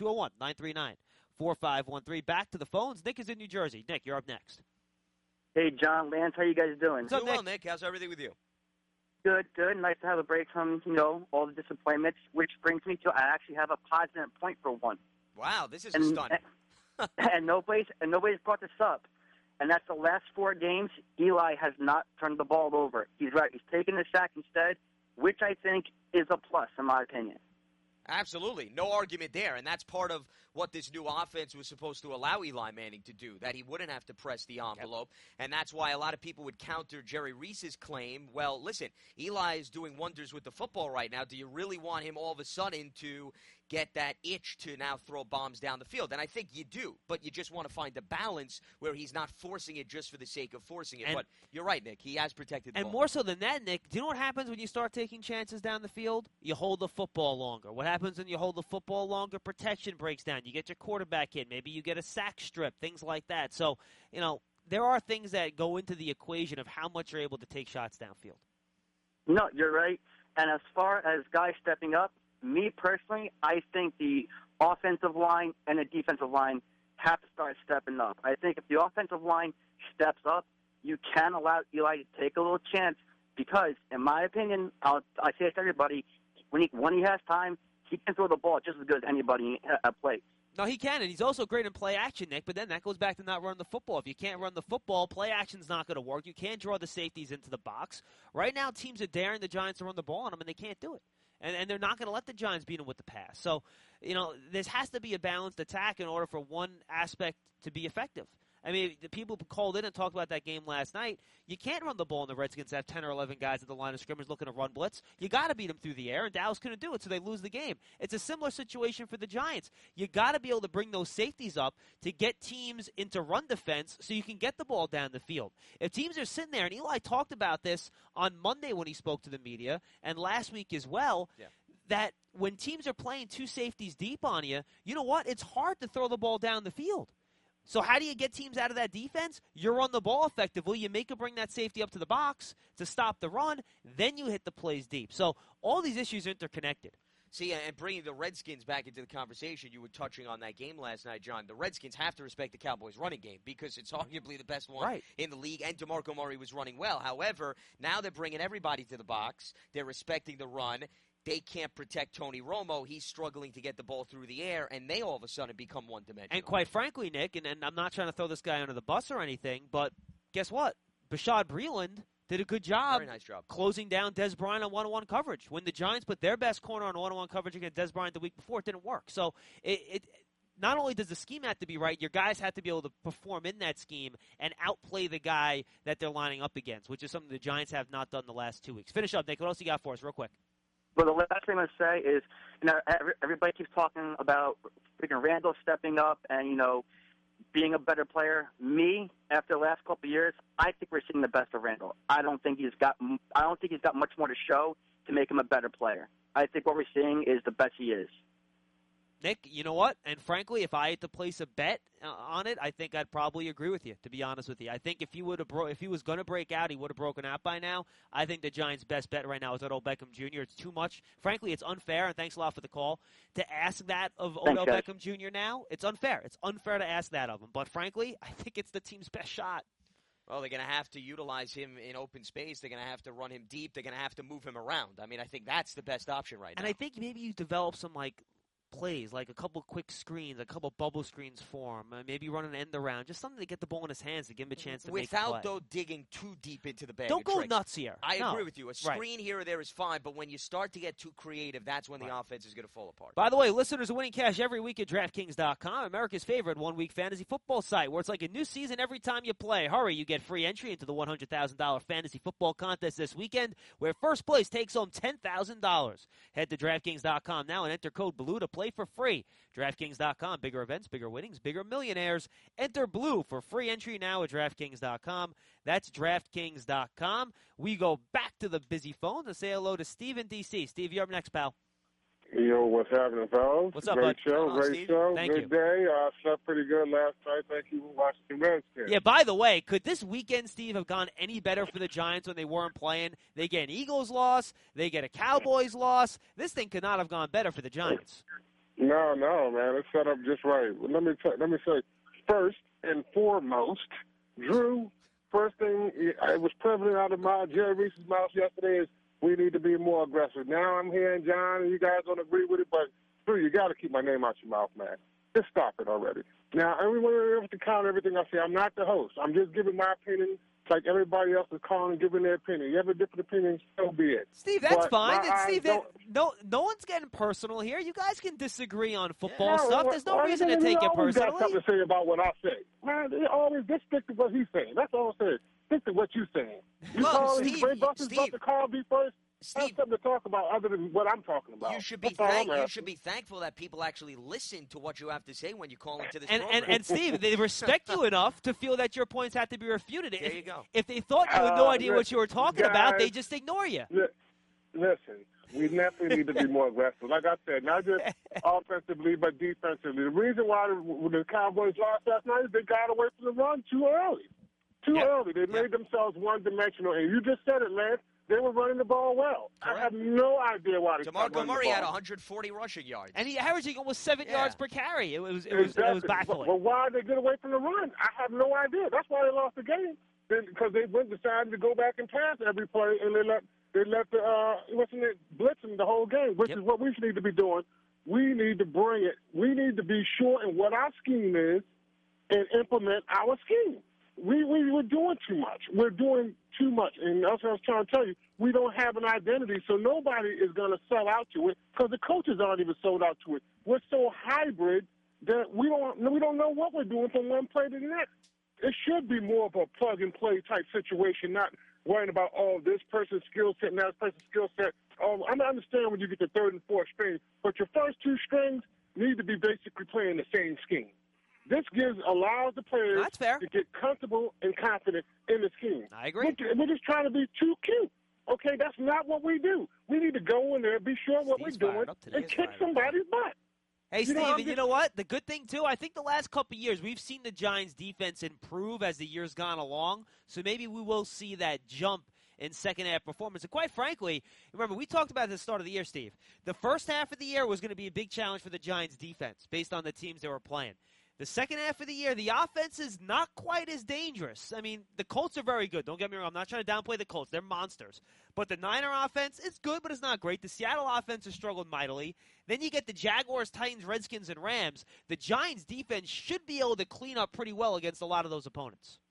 201-939-4513. Back to the phones. Nick is in New Jersey. Nick, you're up next. Hey, John, Lance, how you guys doing? Doing well, Nick. How's everything with you? Good. Nice to have a break from, all the disappointments, which brings me to I actually have a positive point for one. Wow, this is stunning. And nobody's brought this up. And that's the last 4 games, Eli has not turned the ball over. He's right. He's taken the sack instead, which I think is a plus, in my opinion. Absolutely. No argument there. And that's part of what this new offense was supposed to allow Eli Manning to do, that he wouldn't have to press the envelope. Yep. And that's why a lot of people would counter Jerry Reese's claim, well, listen, Eli is doing wonders with the football right now. Do you really want him all of a sudden to get that itch to now throw bombs down the field? And I think you do, but you just want to find a balance where he's not forcing it just for the sake of forcing it. But you're right, Nick. He has protected the ball. And more so than that, Nick, do you know what happens when you start taking chances down the field? You hold the football longer. What happens when you hold the football longer? Protection breaks down. You get your quarterback in. Maybe you get a sack strip, things like that. So, there are things that go into the equation of how much you're able to take shots downfield. No, you're right. And as far as guys stepping up, me personally, I think the offensive line and the defensive line have to start stepping up. I think if the offensive line steps up, you can allow Eli to take a little chance because, in my opinion, I say it to everybody, when he has time, he can throw the ball just as good as anybody plays. No, he can, and he's also great in play action, Nick, but then that goes back to not running the football. If you can't run the football, play action's not going to work. You can't draw the safeties into the box. Right now, teams are daring the Giants to run the ball on them, and they can't do it. And they're not going to let the Giants beat them with the pass. So, there has to be a balanced attack in order for one aspect to be effective. I mean, the people who called in and talked about that game last night, you can't run the ball in the Redskins have 10 or 11 guys at the line of scrimmage looking to run blitz. You got to beat them through the air, and Dallas couldn't do it, so they lose the game. It's a similar situation for the Giants. You got to be able to bring those safeties up to get teams into run defense so you can get the ball down the field. If teams are sitting there, and Eli talked about this on Monday when he spoke to the media, and last week as well, that when teams are playing 2 safeties deep on you, you know what? It's hard to throw the ball down the field. So how do you get teams out of that defense? You run the ball effectively. You make them bring that safety up to the box to stop the run. Then you hit the plays deep. So all these issues are interconnected. See, and bringing the Redskins back into the conversation, you were touching on that game last night, John. The Redskins have to respect the Cowboys' running game because it's arguably the best one in the league, and DeMarco Murray was running well. However, now they're bringing everybody to the box. They're respecting the run. They can't protect Tony Romo. He's struggling to get the ball through the air, and they all of a sudden become one-dimensional. And quite frankly, Nick, and I'm not trying to throw this guy under the bus or anything, but guess what? Bashad Breeland did a good job, Very nice job closing down Des Bryant on one-on-one coverage. When the Giants put their best corner on one-on-one coverage against Des Bryant the week before, it didn't work. So it not only does the scheme have to be right, your guys have to be able to perform in that scheme and outplay the guy that they're lining up against, which is something the Giants have not done the last 2 weeks. Finish up, Nick. What else you got for us real quick? Well, the last thing I'm going to say is, everybody keeps talking about freaking Randall stepping up and, being a better player. Me, after the last couple of years, I think we're seeing the best of Randall. I don't think he's got much more to show to make him a better player. I think what we're seeing is the best he is. Nick, you know what? And frankly, if I had to place a bet on it, I think I'd probably agree with you, to be honest with you. I think if he was going to break out, he would have broken out by now. I think the Giants' best bet right now is Odell Beckham Jr. It's too much. Frankly, it's unfair, and thanks a lot for the call, to ask that of Odell Beckham Jr. now. It's unfair. It's unfair to ask that of him. But frankly, I think it's the team's best shot. Well, they're going to have to utilize him in open space. They're going to have to run him deep. They're going to have to move him around. I mean, I think that's the best option right now. And I think maybe you develop some, plays, like a couple quick screens, a couple bubble screens for him, maybe run an end around, just something to get the ball in his hands to give him a chance to make a play. Without, though, digging too deep into the bag. Don't go nuts here. I agree with you. A screen right. here or there is fine, but when you start to get too creative, that's when the offense is going to fall apart. By the way, listeners are winning cash every week at DraftKings.com, America's favorite one-week fantasy football site, where it's like a new season every time you play. Hurry, you get free entry into the $100,000 fantasy football contest this weekend, where first place takes home $10,000. Head to DraftKings.com now and enter code BLUE to play for free. DraftKings.com, bigger events, bigger winnings, bigger millionaires. Enter BLUE for free entry now at DraftKings.com. That's DraftKings.com. We go back to the busy phone to say hello to Steve in D.C. Steve, you're up next, pal. Yo, what's happening, fellas? What's up, great bud? show, Hello, great Steve. show. Thank good you. day. Slept pretty good last night. Thank you for watching the Redskins. Yeah, by the way, could this weekend, Steve, have gone any better for the Giants when they weren't playing? They get an Eagles loss. They get a Cowboys loss. This thing could not have gone better for the Giants. No, man. It's set up just right. Let me say, first and foremost, Drew, first thing, it was prevalent out of Jerry Reese's mouth yesterday is we need to be more aggressive. Now I'm hearing John, and you guys don't agree with it, but Drew, you got to keep my name out your mouth, man. Just stop it already. Now, everyone has to count everything I say. I'm not the host. I'm just giving my opinion like everybody else is calling and giving their opinion. You have a different opinion, so be it. Steve, that's But fine. And Steve, don't- no one's getting personal here. You guys can disagree on football Yeah, stuff. There's no reason to take it always got personally. something to say about what I say. Man, they always just stick to what he's saying. That's all I'm saying. Stick to what you're saying. You Well, call Steve, Ray Buster's Steve. about to call me first. Have Steve, something to talk about other than what I'm talking about. you should be That's all I'm you asking. should be thankful that people actually listen to what you have to say when you call into this And program. Steve, they respect you enough to feel that your points have to be refuted. There you go. If they thought you had no idea what you were talking about, guys, they just ignore you. Listen, we definitely need to be more aggressive. Like I said, not just offensively, but defensively. The reason why the Cowboys lost last night is they got away from the run too early. Early. They made themselves one-dimensional. And you just said it, Lance. They were running the ball well. Correct. I have no idea why they stopped DeMarco running Murray the had ball. 140 rushing yards. And he averaging almost 7 Yeah. yards per carry. It was Exactly. baffling. Well, why did they get away from the run? I have no idea. That's why they lost the game. Because they decided to go back and pass every play, and they let the blitz them the whole game, which is what we need to be doing. We need to bring it. We need to be sure in what our scheme is and implement our scheme. We're doing too much. We're doing too much. And that's what I was trying to tell you. We don't have an identity, so nobody is going to sell out to it because the coaches aren't even sold out to it. We're so hybrid that we don't know what we're doing from one play to the next. It should be more of a plug-and-play type situation, not worrying about, this person's skill set and that person's skill set. I understand when you get the third and fourth string, but your first two strings need to be basically playing the same scheme. This allows the players to get comfortable and confident in the scheme. I agree. We're just trying to be too cute. Okay, that's not what we do. We need to go in there, be sure what we're doing, and kick somebody's butt. Hey, Steve, and you know what? The good thing, too, I think the last couple of years we've seen the Giants' defense improve as the year's gone along, so maybe we will see that jump in second-half performance. And quite frankly, remember, we talked about at the start of the year, Steve. The first half of the year was going to be a big challenge for the Giants' defense based on the teams they were playing. The second half of the year, the offense is not quite as dangerous. I mean, the Colts are very good. Don't get me wrong. I'm not trying to downplay the Colts. They're monsters. But the Niner offense, it's good, but it's not great. The Seattle offense has struggled mightily. Then you get the Jaguars, Titans, Redskins, and Rams. The Giants' defense should be able to clean up pretty well against a lot of those opponents.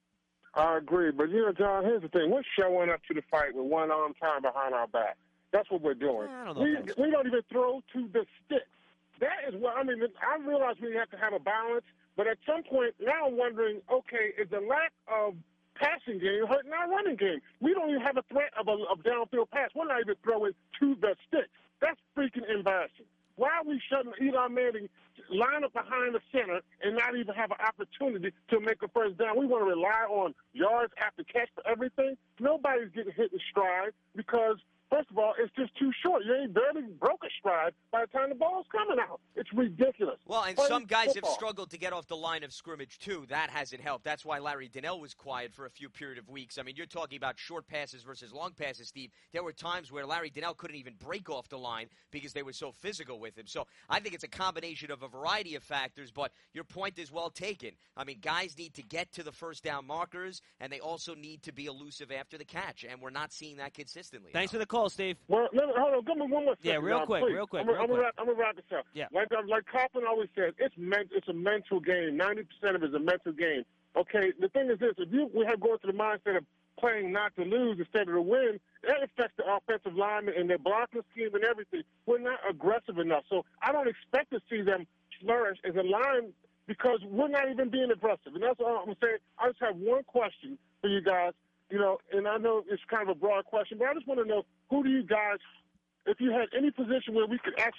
I agree. But, John, here's the thing. We're showing up to the fight with one arm tied behind our back. That's what we're doing. I don't know We don't even throw to the sticks. That is what, I realize we have to have a balance, but at some point, now I'm wondering, okay, is the lack of passing game hurting our running game? We don't even have a threat of downfield pass. We're not even throwing to the sticks. That's freaking embarrassing. Why are we shutting Eli Manning line up behind the center and not even have an opportunity to make a first down? We want to rely on yards after catch for everything. Nobody's getting hit in stride because, first of all, it's just too short. You ain't barely broke a stride by the time the ball's coming out. It's ridiculous. Well, and some guys have struggled to get off the line of scrimmage, too. That hasn't helped. That's why Larry Donnell was quiet for a few period of weeks. I mean, you're talking about short passes versus long passes, Steve. There were times where Larry Donnell couldn't even break off the line because they were so physical with him. So I think it's a combination of a variety of factors, but your point is well taken. I mean, guys need to get to the first down markers, and they also need to be elusive after the catch, and we're not seeing that consistently. Thanks for the call, Steve. Well, hold on. Give me one more second. Yeah, real quick. I'm going to wrap this up. Yeah. Like Coughlin always says, it's a mental game. 90% of it is a mental game. Okay, the thing is this. If we have gone to the mindset of playing not to lose instead of to win, that affects the offensive linemen and their blocking scheme and everything. We're not aggressive enough. So I don't expect to see them flourish as a line because we're not even being aggressive. And that's all I'm saying. I just have one question for you guys. And I know it's kind of a broad question, but I just want to know, who do you guys, if you had any position where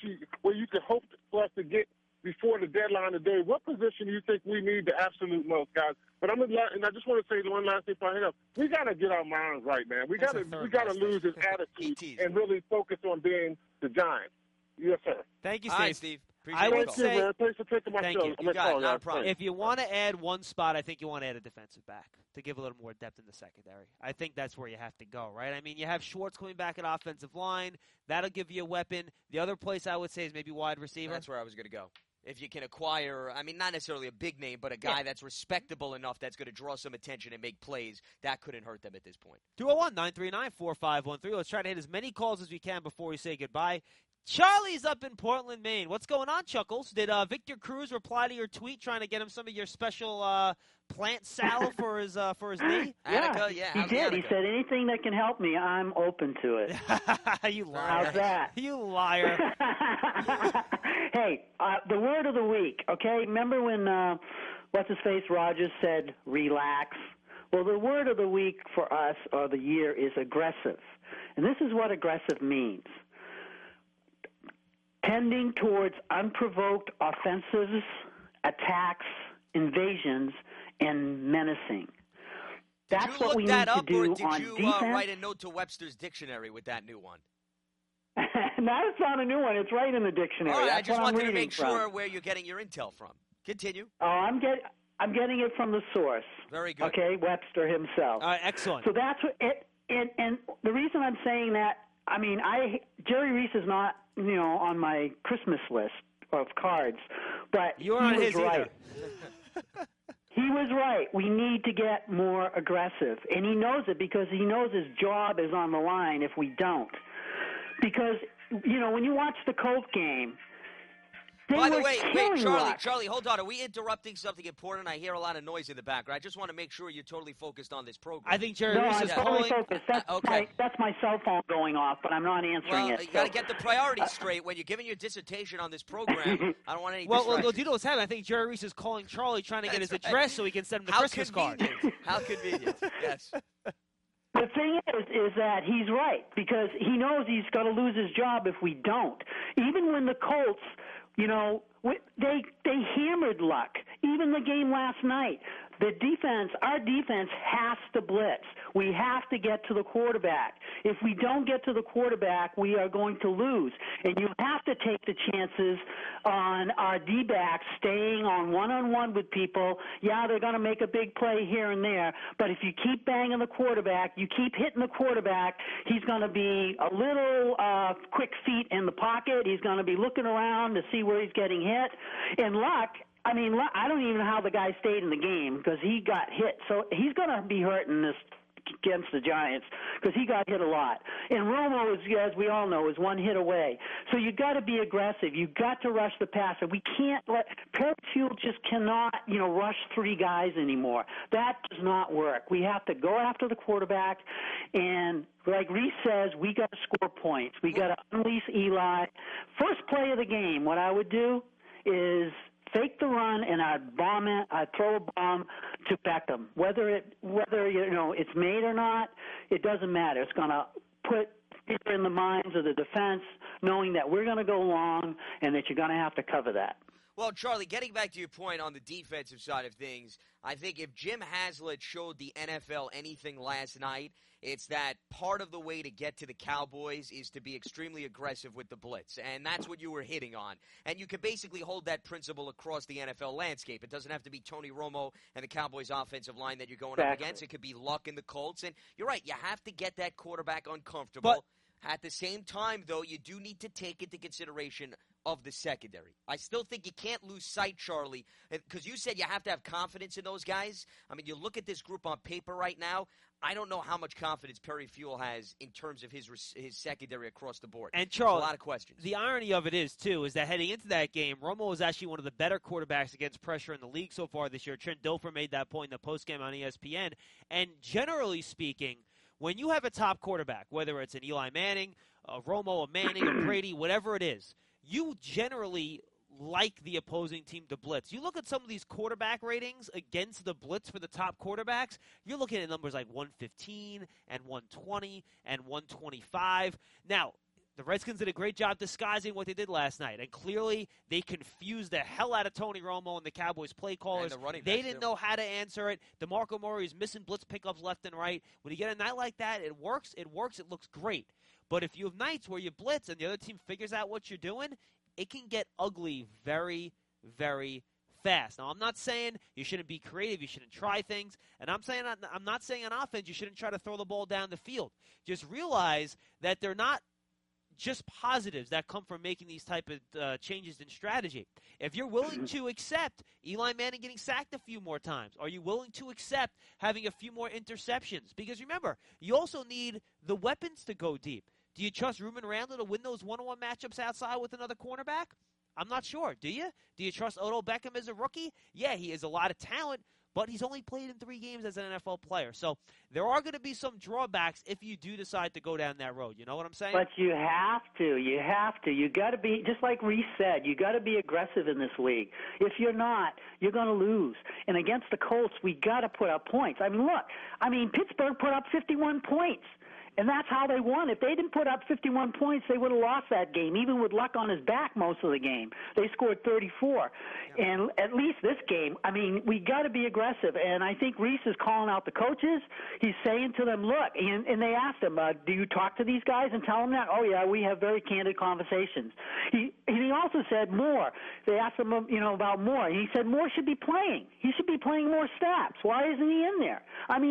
you could hope for us to get before the deadline today, what position do you think we need the absolute most, guys? But and I just want to say one last thing before I hang up. We got to get our minds right, man. We got to lose this attitude and really focus on being the Giants. Yes, sir. Thank you, Steve. All right, Steve. I would say, man. Thanks for taking my show. You got it. Not a problem. If you want to add one spot, I think you want to add a defensive back to give a little more depth in the secondary. I think that's where you have to go, right? I mean, you have Schwartz coming back at offensive line. That'll give you a weapon. The other place I would say is maybe wide receiver. That's where I was going to go. If you can acquire, not necessarily a big name, but a guy that's respectable enough that's going to draw some attention and make plays, that couldn't hurt them at this point. 201-939-4513. Let's try to hit as many calls as we can before we say goodbye. Charlie's up in Portland, Maine. What's going on, Chuckles? Did Victor Cruz reply to your tweet trying to get him some of your special plant salve for his knee? Annika, he did. He said, anything that can help me, I'm open to it. You liar. How's that? You liar. Hey, the word of the week, okay? Remember when, what's-his-face, Rogers said, relax? Well, the word of the week for us, or the year, is aggressive. And this is what aggressive means. Tending towards unprovoked offensives, attacks, invasions, and menacing. That's what we need to do on defense. Did you write a note to Webster's dictionary with that new one? No, it's not a new one. It's right in the dictionary. All right, That's I just what wanted I'm to make from. sure where you're getting your intel from. Continue. Oh, I'm getting it from the source. Very good. Okay, Webster himself. All right, excellent. So that's what it. And the reason I'm saying that, Jerry Reese is not, on my Christmas list of cards, but you're on his right. He was right. We need to get more aggressive, and he knows it because he knows his job is on the line if we don't. Because when you watch the Colts game, by the way, Luck. Charlie, hold on. Are we interrupting something important? I hear a lot of noise in the background. I just want to make sure you're totally focused on this program. I think Jerry Reese is totally focused. Okay. That's my cell phone going off, but I'm not answering it. You got to get the priorities straight. When you're giving your dissertation on this program, I don't want any Well, do you know what's happening? I think Jerry Reese is calling Charlie trying to get his address so he can send him the Christmas card. How convenient. Yes. The thing is that he's right because he knows he's going to lose his job if we don't. Even when the Colts, they hammered Luck. Even the game last night, our defense has to blitz. We have to get to the quarterback. If we don't get to the quarterback, we are going to lose. And you have to take the chances on our D-backs staying on one-on-one with people. Yeah, they're going to make a big play here and there, but if you keep banging the quarterback, you keep hitting the quarterback, he's going to be a little quick feet in the pocket. He's going to be looking around to see where he's getting hit. And Luck, I don't even know how the guy stayed in the game because he got hit. So he's going to be hurt in this against the Giants because he got hit a lot. And Romo, as we all know, is one hit away. So you got to be aggressive. You got to rush the passer. We can't let Perry just cannot, rush three guys anymore. That does not work. We have to go after the quarterback, and like Reese says, we got to score points. We got to unleash Eli. First play of the game, what I would do is fake the run, and I'd throw a bomb to Beckham. Whether it's made or not, it doesn't matter. It's going to put fear in the minds of the defense, knowing that we're going to go long and that you're going to have to cover that. Well, Charlie, getting back to your point on the defensive side of things, I think if Jim Haslett showed the NFL anything last night, it's that part of the way to get to the Cowboys is to be extremely aggressive with the blitz, and that's what you were hitting on. And you could basically hold that principle across the NFL landscape. It doesn't have to be Tony Romo and the Cowboys offensive line that you're going up against. It could be Luck and the Colts. And you're right, you have to get that quarterback uncomfortable. At the same time, though, you do need to take into consideration of the secondary. I still think you can't lose sight, Charlie, because you said you have to have confidence in those guys. I mean, you look at this group on paper right now, I don't know how much confidence Perry Fewell has in terms of his secondary across the board. And, Charles, a lot of questions. The irony of it is, too, is that heading into that game, Romo was actually one of the better quarterbacks against pressure in the league so far this year. Trent Dilfer made that point in the postgame on ESPN. And generally speaking, when you have a top quarterback, whether it's an Eli Manning, a Romo, a Manning, a Brady, whatever it is, you generally like the opposing team to blitz. You look at some of these quarterback ratings against the blitz for the top quarterbacks, you're looking at numbers like 115 and 120 and 125. Now, the Redskins did a great job disguising what they did last night, and clearly they confused the hell out of Tony Romo and the Cowboys play callers. They didn't know how to answer it. DeMarco Murray is missing blitz pickups left and right. When you get a night like that, it works, it looks great. But if you have nights where you blitz and the other team figures out what you're doing, it can get ugly very, very fast. Now, I'm not saying you shouldn't be creative, you shouldn't try things, and I'm not saying on offense you shouldn't try to throw the ball down the field. Just realize that they're not just positives that come from making these type of changes in strategy. If you're willing to accept Eli Manning getting sacked a few more times, are you willing to accept having a few more interceptions? Because remember, you also need the weapons to go deep. Do you trust Ruben Randle to win those one-on-one matchups outside with another cornerback? I'm not sure. Do you? Do you trust Odell Beckham as a rookie? Yeah, he has a lot of talent, but he's only played in 3 games as an NFL player. So there are going to be some drawbacks if you do decide to go down that road. You know what I'm saying? But you have to. You have to. You got to be, just like Reese said, you got to be aggressive in this league. If you're not, you're going to lose. And against the Colts, we got to put up points. I mean, look, Pittsburgh put up 51 points. And that's how they won. If they didn't put up 51 points, they would have lost that game, even with Luck on his back most of the game. They scored 34. Yeah. And at least this game, we got to be aggressive. And I think Reese is calling out the coaches. He's saying to them, look, and they asked him, do you talk to these guys and tell them that? Oh, yeah, we have very candid conversations. He also said Moore. They asked him, about Moore. And he said Moore should be playing. He should be playing more snaps. Why isn't he in there?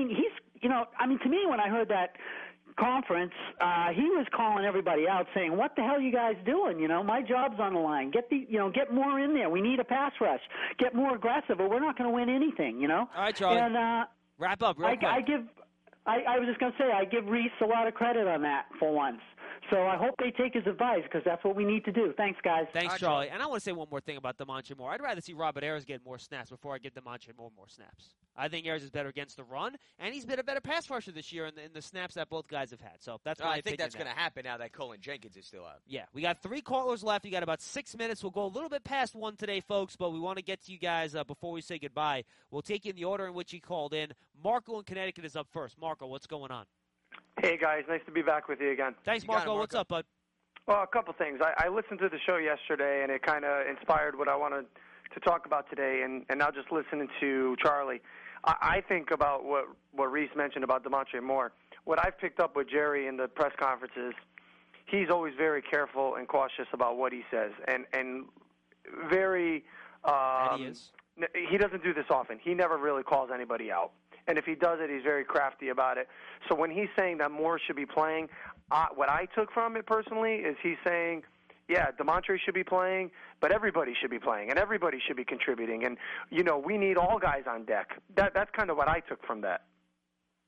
To me, when I heard that conference, he was calling everybody out, saying, "What the hell are you guys doing? My job's on the line. Get more in there. We need a pass rush. Get more aggressive, or we're not going to win anything." All right, Charlie. And wrap up. Real quick. I was just going to say, I give Reese a lot of credit on that for once. So I hope they take his advice, because that's what we need to do. Thanks, guys. Thanks, Charlie. And I want to say one more thing about DeMontre Moore. I'd rather see Robert Ayers get more snaps before I give DeMontre Moore more snaps. I think Ayers is better against the run, and he's been a better pass rusher this year in the snaps that both guys have had. So that's my opinion. I think that's going to happen now that Colin Jenkins is still out. Yeah, we got 3 callers left. We got about 6 minutes. We'll go a little bit past 1 today, folks, but we want to get to you guys before we say goodbye. We'll take you in the order in which you called in. Marco in Connecticut is up first. Marco, what's going on? Hey, guys. Nice to be back with you again. Thanks, Marco. What's up, bud? Well, a couple things. I listened to the show yesterday, and it kind of inspired what I wanted to talk about today, and now just listening to Charlie. I think about what Reese mentioned about DeMontre Moore. What I've picked up with Jerry in the press conferences, he's always very careful and cautious about what he says, and very and he is. He doesn't do this often. He never really calls anybody out. And if he does it, he's very crafty about it. So when he's saying that Moore should be playing, what I took from it personally is he's saying, yeah, DeMontre should be playing, but everybody should be playing, and everybody should be contributing. And, we need all guys on deck. That's kind of what I took from that.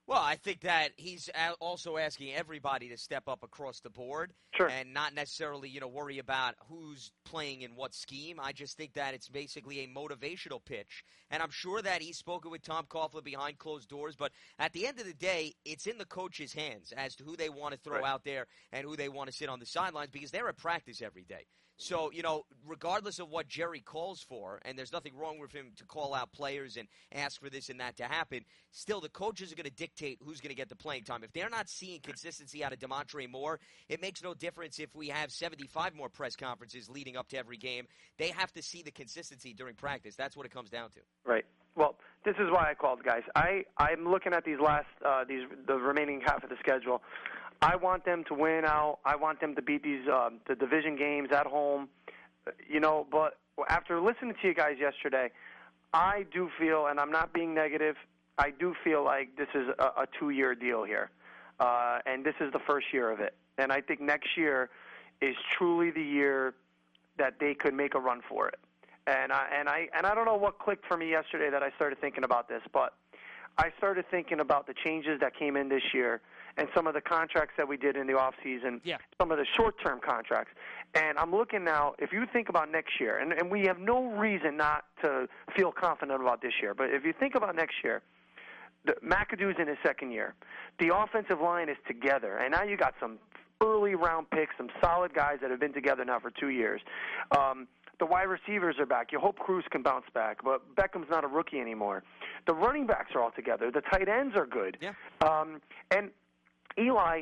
Well, I think that he's also asking everybody to step up across the board and not necessarily, worry about who's playing in what scheme. I just think that it's basically a motivational pitch. And I'm sure that he's spoken with Tom Coughlin behind closed doors, but at the end of the day, it's in the coach's hands as to who they want to throw out there and who they want to sit on the sidelines because they're at practice every day. So, regardless of what Jerry calls for, and there's nothing wrong with him to call out players and ask for this and that to happen, still the coaches are going to dictate who's going to get the playing time. If they're not seeing consistency out of DeMontre Moore, it makes no difference if we have 75 more press conferences leading up to every game. They have to see the consistency during practice. That's what it comes down to. Right. Well, this is why I called, guys. I'm looking at these the remaining half of the schedule. I want them to win out. I want them to beat these the division games at home, But after listening to you guys yesterday, I do feel, and I'm not being negative, I do feel like this is a 2-year deal here, and this is the first year of it. And I think next year is truly the year that they could make a run for it. And I don't know what clicked for me yesterday that I started thinking about this, but I started thinking about the changes that came in this year and some of the contracts that we did in the offseason, some of the short-term contracts. And I'm looking now, if you think about next year, and we have no reason not to feel confident about this year, but if you think about next year, McAdoo's in his second year. The offensive line is together, and now you got some early-round picks, some solid guys that have been together now for 2 years. The wide receivers are back. You hope Cruz can bounce back, but Beckham's not a rookie anymore. The running backs are all together. The tight ends are good. Yeah. And Eli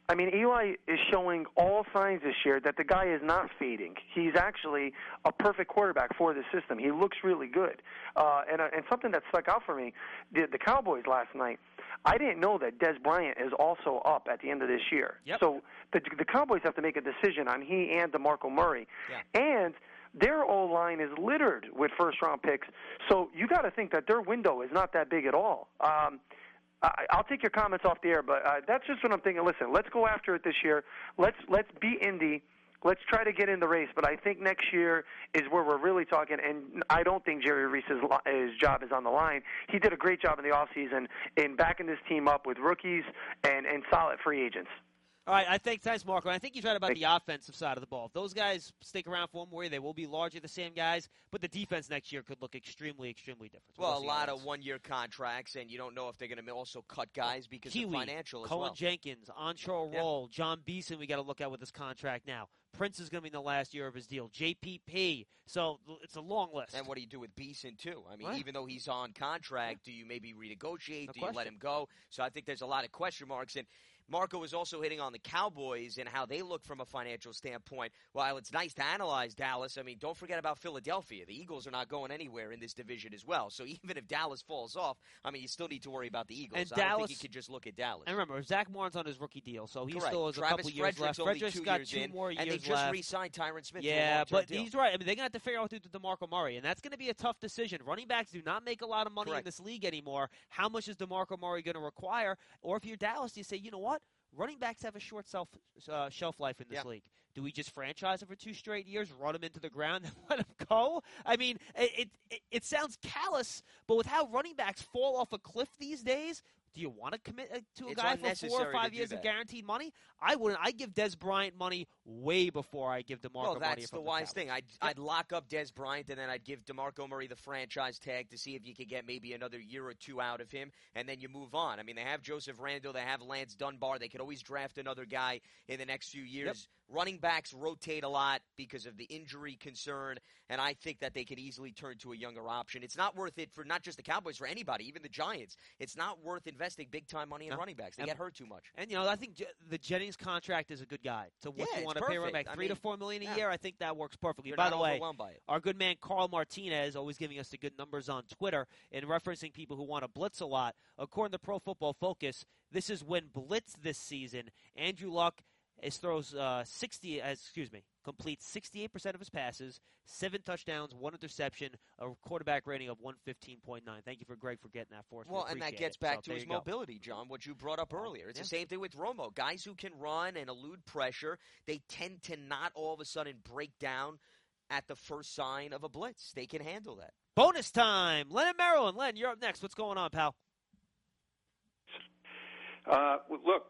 is showing all signs this year that the guy is not fading. He's actually a perfect quarterback for the system. He looks really good. And something that stuck out for me, the Cowboys last night, I didn't know that Dez Bryant is also up at the end of this year. Yep. So the Cowboys have to make a decision on he and DeMarco Murray. Yeah. And their O-line is littered with first-round picks. So you got to think that their window is not that big at all. I'll take your comments off the air, but that's just what I'm thinking. Listen, let's go after it this year. Let's beat Indy. Let's try to get in the race. But I think next year is where we're really talking, and I don't think Jerry Reese's his job is on the line. He did a great job in the offseason in backing this team up with rookies and solid free agents. All right, thanks, Marco. I think he's right about the offensive side of the ball. If those guys stick around for one more year, they will be largely the same guys, but the defense next year could look extremely, extremely different. Well, a lot of one-year contracts, and you don't know if they're going to also cut guys because Kiwi, of financial as Cohen well. Jenkins, Antrel Roll, John Beeson we got to look at with his contract now. Prince is going to be in the last year of his deal. JPP. So it's a long list. And what do you do with Beeson, too? I mean, Right. even though he's on contract, do you maybe renegotiate? No Do you let question. him go? So I think there's a lot of question marks. And Marco was also hitting on the Cowboys and how they look from a financial standpoint. While it's nice to analyze Dallas, I mean, don't forget about Philadelphia. The Eagles are not going anywhere in this division as well. So even if Dallas falls off, I mean, you still need to worry about the Eagles. And I don't Dallas- think you could just look at Dallas. And remember, Zach Martin's on his rookie deal, so he Correct. still has a Travis couple years left. Frederick's only Frederick's 2 got years 2 in, more years and they just left. re-signed Tyron Smith. Yeah, to a long-term but deal. he's right. I mean, they're going to have to figure out what to do with DeMarco Murray, and that's going to be a tough decision. Running backs do not make a lot of money Correct. in this league anymore. How much is DeMarco Murray going to require? Or if you're Dallas, you say, you know what? Running backs have a short shelf life in this league. Do we just franchise him for 2 straight years, run him into the ground, and let him go? I mean, it sounds callous, but with how running backs fall off a cliff these days, do you want to commit to a It's guy for 4 or unnecessary 5 to years do of that. guaranteed money? I wouldn't. I'd give Dez Bryant money way before I give DeMarco Well, money. that's the from wise Cowboys. thing. I'd lock up Dez Bryant, and then I'd give DeMarco Murray the franchise tag to see if you could get maybe another year or 2 out of him, and then you move on. I mean, they have Joseph Randle, they have Lance Dunbar. They could always draft another guy in the next few years. Running backs rotate a lot because of the injury concern, and I think that they could easily turn to a younger option. It's not worth it for not just the Cowboys, for anybody, even the Giants. It's not worth investing big-time money in running backs. They get hurt too much. And, you know, I think the Jennings contract is a good guide to what Yeah, you want it's to pay running perfect. back. I $3 to mean, $4 million a yeah. year, I think that works perfectly. You're By not the way, overwhelmed by it. our good man Carl Martinez, always giving us the good numbers on Twitter and referencing people who want to blitz a lot. According to Pro Football Focus, this is when blitz this season. Andrew Luck completes 68% of his passes, 7 touchdowns, 1 interception, a quarterback rating of 115.9. Thank you for Greg for getting that for us. We Well, and that appreciate gets it. back So to there his you go. mobility, John, what you brought up earlier. It's the same thing with Romo. Guys who can run and elude pressure, they tend to not all of a sudden break down at the first sign of a blitz. They can handle that. Bonus time. Len in Maryland. Len, you're up next. What's going on, pal? Look,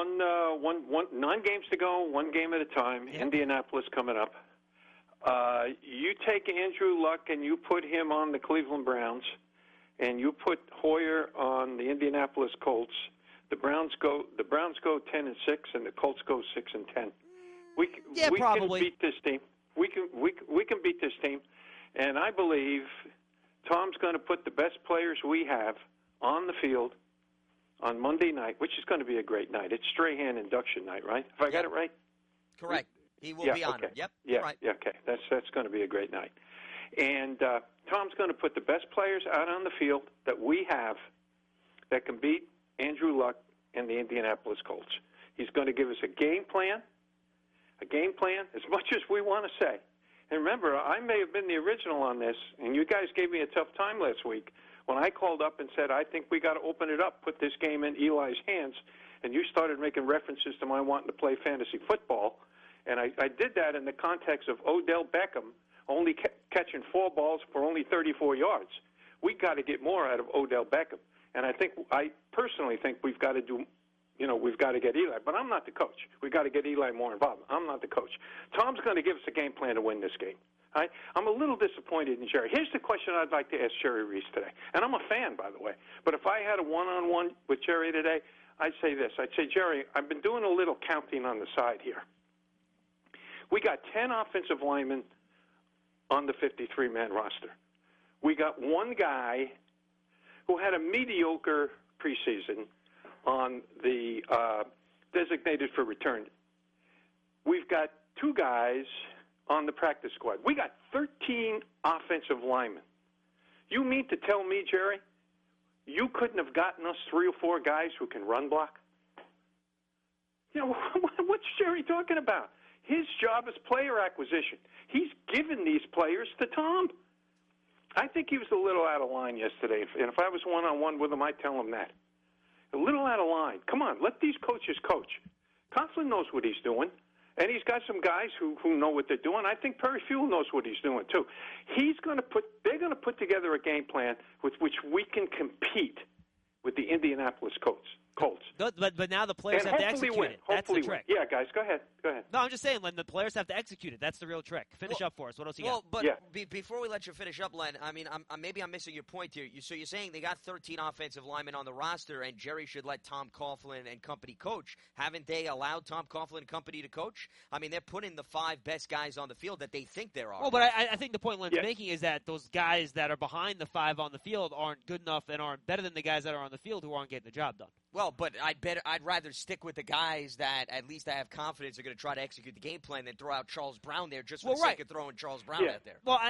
9 games to go, 1 game at a time. Yeah. Indianapolis coming up. You take Andrew Luck and you put him on the Cleveland Browns, and you put Hoyer on the Indianapolis Colts. The Browns go 10-6, and the Colts go 6-10. We probably can beat this team. We can beat this team, and I believe Tom's going to put the best players we have on the field on Monday night, which is going to be a great night. It's Strahan induction night, right? Have I got it right? Correct. He will be honored. Okay. Yep. Yeah. Right. Yeah. Okay. That's going to be a great night. And Tom's going to put the best players out on the field that we have that can beat Andrew Luck and the Indianapolis Colts. He's going to give us a game plan as much as we want to say. And remember, I may have been the original on this, and you guys gave me a tough time last week when I called up and said, I think we got to open it up, put this game in Eli's hands, and you started making references to my wanting to play fantasy football. And I did that in the context of Odell Beckham only catching 4 balls for only 34 yards. We got to get more out of Odell Beckham. And I personally think we've got to do, we've got to get Eli. But I'm not the coach. We've got to get Eli more involved. I'm not the coach. Tom's going to give us a game plan to win this game. I'm a little disappointed in Jerry. Here's the question I'd like to ask Jerry Reese today. And I'm a fan, by the way. But if I had a one-on-one with Jerry today, I'd say this. I'd say, Jerry, I've been doing a little counting on the side here. We got 10 offensive linemen on the 53-man roster. We got one guy who had a mediocre preseason on the designated for return. We've got 2 guys on the practice squad. We got 13 offensive linemen. You mean to tell me, Jerry, you couldn't have gotten us 3 or 4 guys who can run block? What's Jerry talking about? His job is player acquisition. He's given these players to Tom. I think he was a little out of line yesterday, and if I was one-on-one with him, I'd tell him that. A little out of line. Come on, let these coaches coach. Coughlin knows what he's doing, and he's got some guys who know what they're doing. I think Perry Fuel knows what he's doing, too. They're going to put together a game plan with which we can compete with the Indianapolis Colts. But now the players have to execute it. That's the trick. Yeah, guys, go ahead. No, I'm just saying, Len, the players have to execute it. That's the real trick. Finish up for us. What else you got? But before we let you finish up, Len, I mean, maybe I'm missing your point here. So you're saying they got 13 offensive linemen on the roster, and Jerry should let Tom Coughlin and company coach. Haven't they allowed Tom Coughlin and company to coach? I mean, they're putting the 5 best guys on the field that they think there are. Well, but I think the point Len's making is that those guys that are behind the 5 on the field aren't good enough and aren't better than the guys that are on the field who aren't getting the job done. Well, but I'd rather stick with the guys that at least I have confidence are going to try to execute the game plan than throw out Charles Brown there just for the sake of throwing Charles Brown out there. No.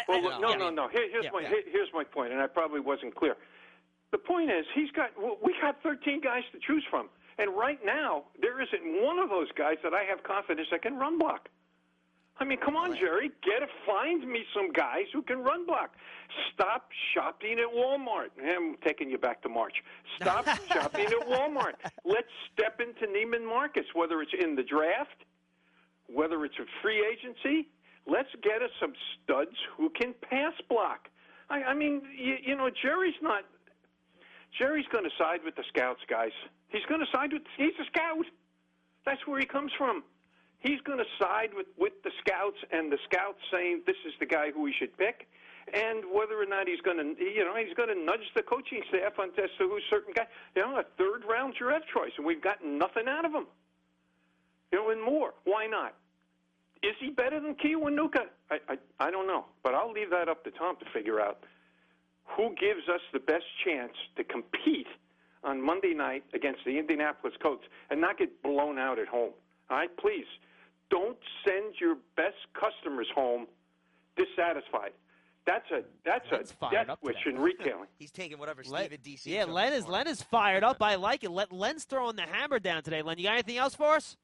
Here's my point, and I probably wasn't clear. The point is, we got 13 guys to choose from, and right now there isn't one of those guys that I have confidence that can run block. I mean, come on, Jerry, find me some guys who can run block. Stop shopping at Walmart. I'm taking you back to March. Stop shopping at Walmart. Let's step into Neiman Marcus, whether it's in the draft, whether it's a free agency. Let's get us some studs who can pass block. I mean, Jerry's going to side with the scouts, guys. He's going to side with. He's a scout. That's where he comes from. He's going to side with the scouts, and the scouts saying this is the guy who we should pick, and whether or not he's going to, he's going to nudge the coaching staff on as to who's certain guy. A 3rd-round draft choice, and we've gotten nothing out of him. And more. Why not? Is he better than Kiwanuka? I don't know, but I'll leave that up to Tom to figure out who gives us the best chance to compete on Monday night against the Indianapolis Colts and not get blown out at home. All right, please. Don't send your best customers home dissatisfied. That's a death wish in retailing. He's taking whatever Steve at DC. Yeah, Len is fired up. I like it. Len's throwing the hammer down today. Len, you got anything else for us?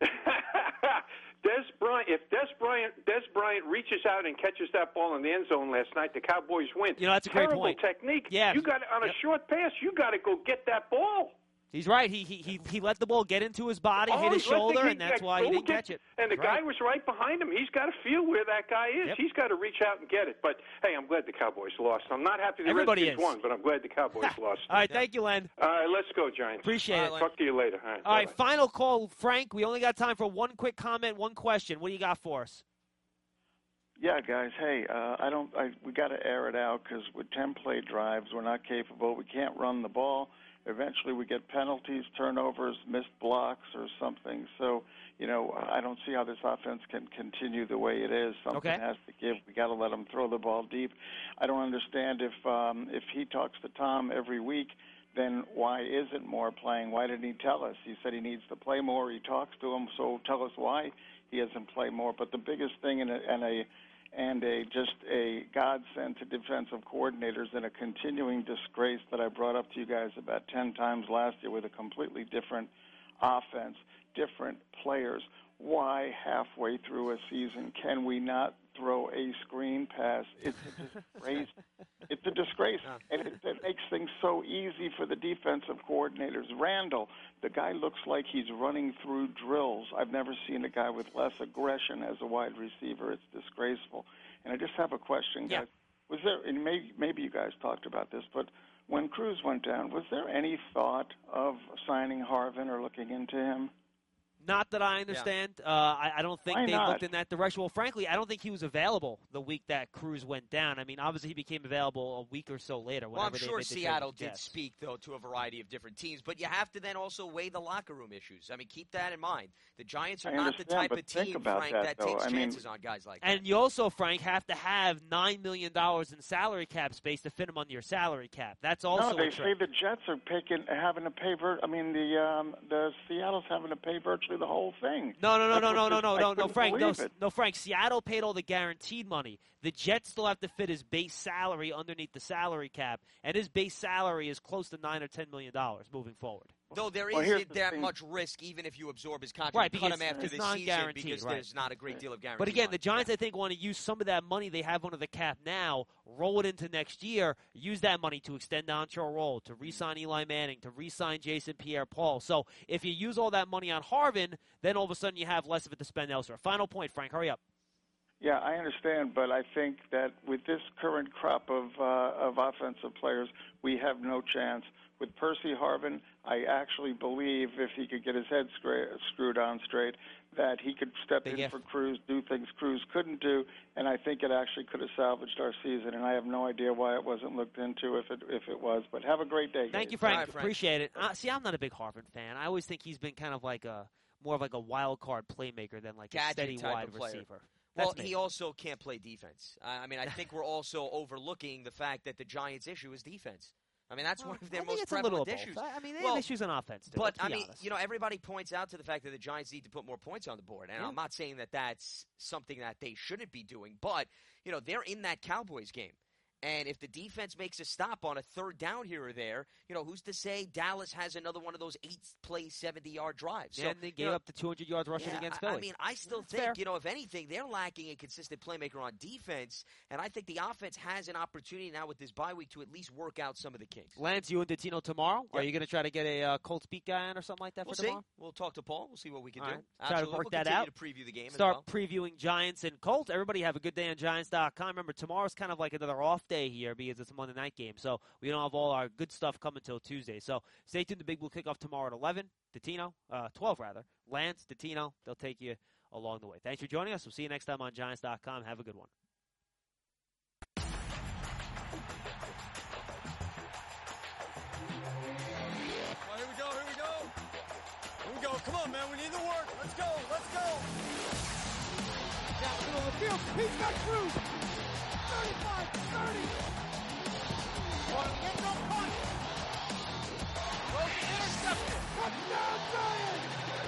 If Des Bryant reaches out and catches that ball in the end zone last night, the Cowboys win. That's a great point. Terrible technique. Yeah. You got on a short pass. You got to go get that ball. He's right. He let the ball get into his body, hit his shoulder, and that's why he didn't catch it. And the guy was right behind him. He's got to feel where that guy is. Yep. He's got to reach out and get it. But, hey, I'm glad the Cowboys lost. I'm not happy the Everybody Redskins is. won, but I'm glad the Cowboys lost. All right, thank you, Len. All right, let's go, Giants. Appreciate it. Talk to you later. All right, final call, Frank. We only got time for one quick comment, one question. What do you got for us? Yeah, guys. Hey, we got to air it out because with 10 play drives, we're not capable. We can't run the ball. Eventually, we get penalties, turnovers, missed blocks, or something. So, I don't see how this offense can continue the way it is. Something has to give. We got to let them throw the ball deep. I don't understand if he talks to Tom every week, then why isn't Moore playing? Why didn't he tell us? He said he needs to play more. He talks to him, so tell us why he hasn't played more. But the biggest thing just a godsend to defensive coordinators and a continuing disgrace that I brought up to you guys about 10 times last year with a completely different offense, different players. Why halfway through a season can we not throw a screen pass? It's a disgrace. It's a disgrace. And it makes things so easy for the defensive coordinators. Randall, the guy looks like he's running through drills. I've never seen a guy with less aggression as a wide receiver. It's disgraceful. And I just have a question, guys. Was there, and maybe you guys talked about this, but when Cruz went down, was there any thought of signing Harvin or looking into him? Not that I understand. I don't think they looked in that direction. Well, frankly, I don't think he was available the week that Cruz went down. I mean, obviously he became available a week or so later. Well, I'm sure Seattle did speak, though, to a variety of different teams. But you have to then also weigh the locker room issues. I mean, keep that in mind. The Giants are not the type of team, Frank, that takes chances on guys like that. And you also, Frank, have to have $9 million in salary cap space to fit him under your salary cap. That's also no. They say the Jets are having to pay. The Seattle's having to pay virtually the whole thing. No, Frank. No, Frank. Seattle paid all the guaranteed money. The Jets still have to fit his base salary underneath the salary cap, and his base salary is close to $9 or $10 million moving forward. Though there isn't that much risk, even if you absorb his contract, right? Cut him after this season because there's not a great deal of guarantee. But again, the Giants, I think, want to use some of that money they have under the cap now, roll it into next year, use that money to extend Dontrell Roll, to re-sign Eli Manning, to re-sign Jason Pierre-Paul. So if you use all that money on Harvin, then all of a sudden you have less of it to spend elsewhere. Final point, Frank. Hurry up. Yeah, I understand, but I think that with this current crop of offensive players, we have no chance. With Percy Harvin, I actually believe if he could get his head screwed on straight, that he could step in for Cruz, do things Cruz couldn't do, and I think it actually could have salvaged our season. And I have no idea why it wasn't looked into if it was. But have a great day, guys. Thank you, Frank. Right, Frank. Appreciate it. See, I'm not a big Harvin fan. I always think he's been kind of like more of like a wild card playmaker than like a steady wide receiver. Well, he also can't play defense. I mean, I think we're also overlooking the fact that the Giants' issue is defense. I mean, that's one of their most prevalent issues. I mean, they have issues on offense, too. But, I mean, everybody points out to the fact that the Giants need to put more points on the board. And I'm not saying that that's something that they shouldn't be doing. But, they're in that Cowboys game. And if the defense makes a stop on a third down here or there, who's to say Dallas has another one of those 8-play, 70-yard drives? Yeah, and they gave up the 200 yards rushing against Philly. I mean, I still think, if anything, they're lacking a consistent playmaker on defense. And I think the offense has an opportunity now with this bye week to at least work out some of the kinks. Lance, you and Dottino tomorrow? Yep. Are you going to try to get a Colts beat guy on or something like that for tomorrow? We'll talk to Paul. We'll see what we can do. Right. Try to work that out. To preview the game Start previewing Giants and Colts. Everybody have a good day on Giants.com. Remember, tomorrow's kind of like another off day here because it's a Monday night game, so we don't have all our good stuff coming until Tuesday. So stay tuned. The Big Blue Kickoff tomorrow at 11. 12 rather. Lance, Dottino, they'll take you along the way. Thanks for joining us. We'll see you next time on Giants.com. Have a good one. Well, here we go. Come on, man. We need the work. Let's go. Down the middle of the field. He's got Cruz. 35, 30. Get no punt. Intercepted. Touchdown, Giants.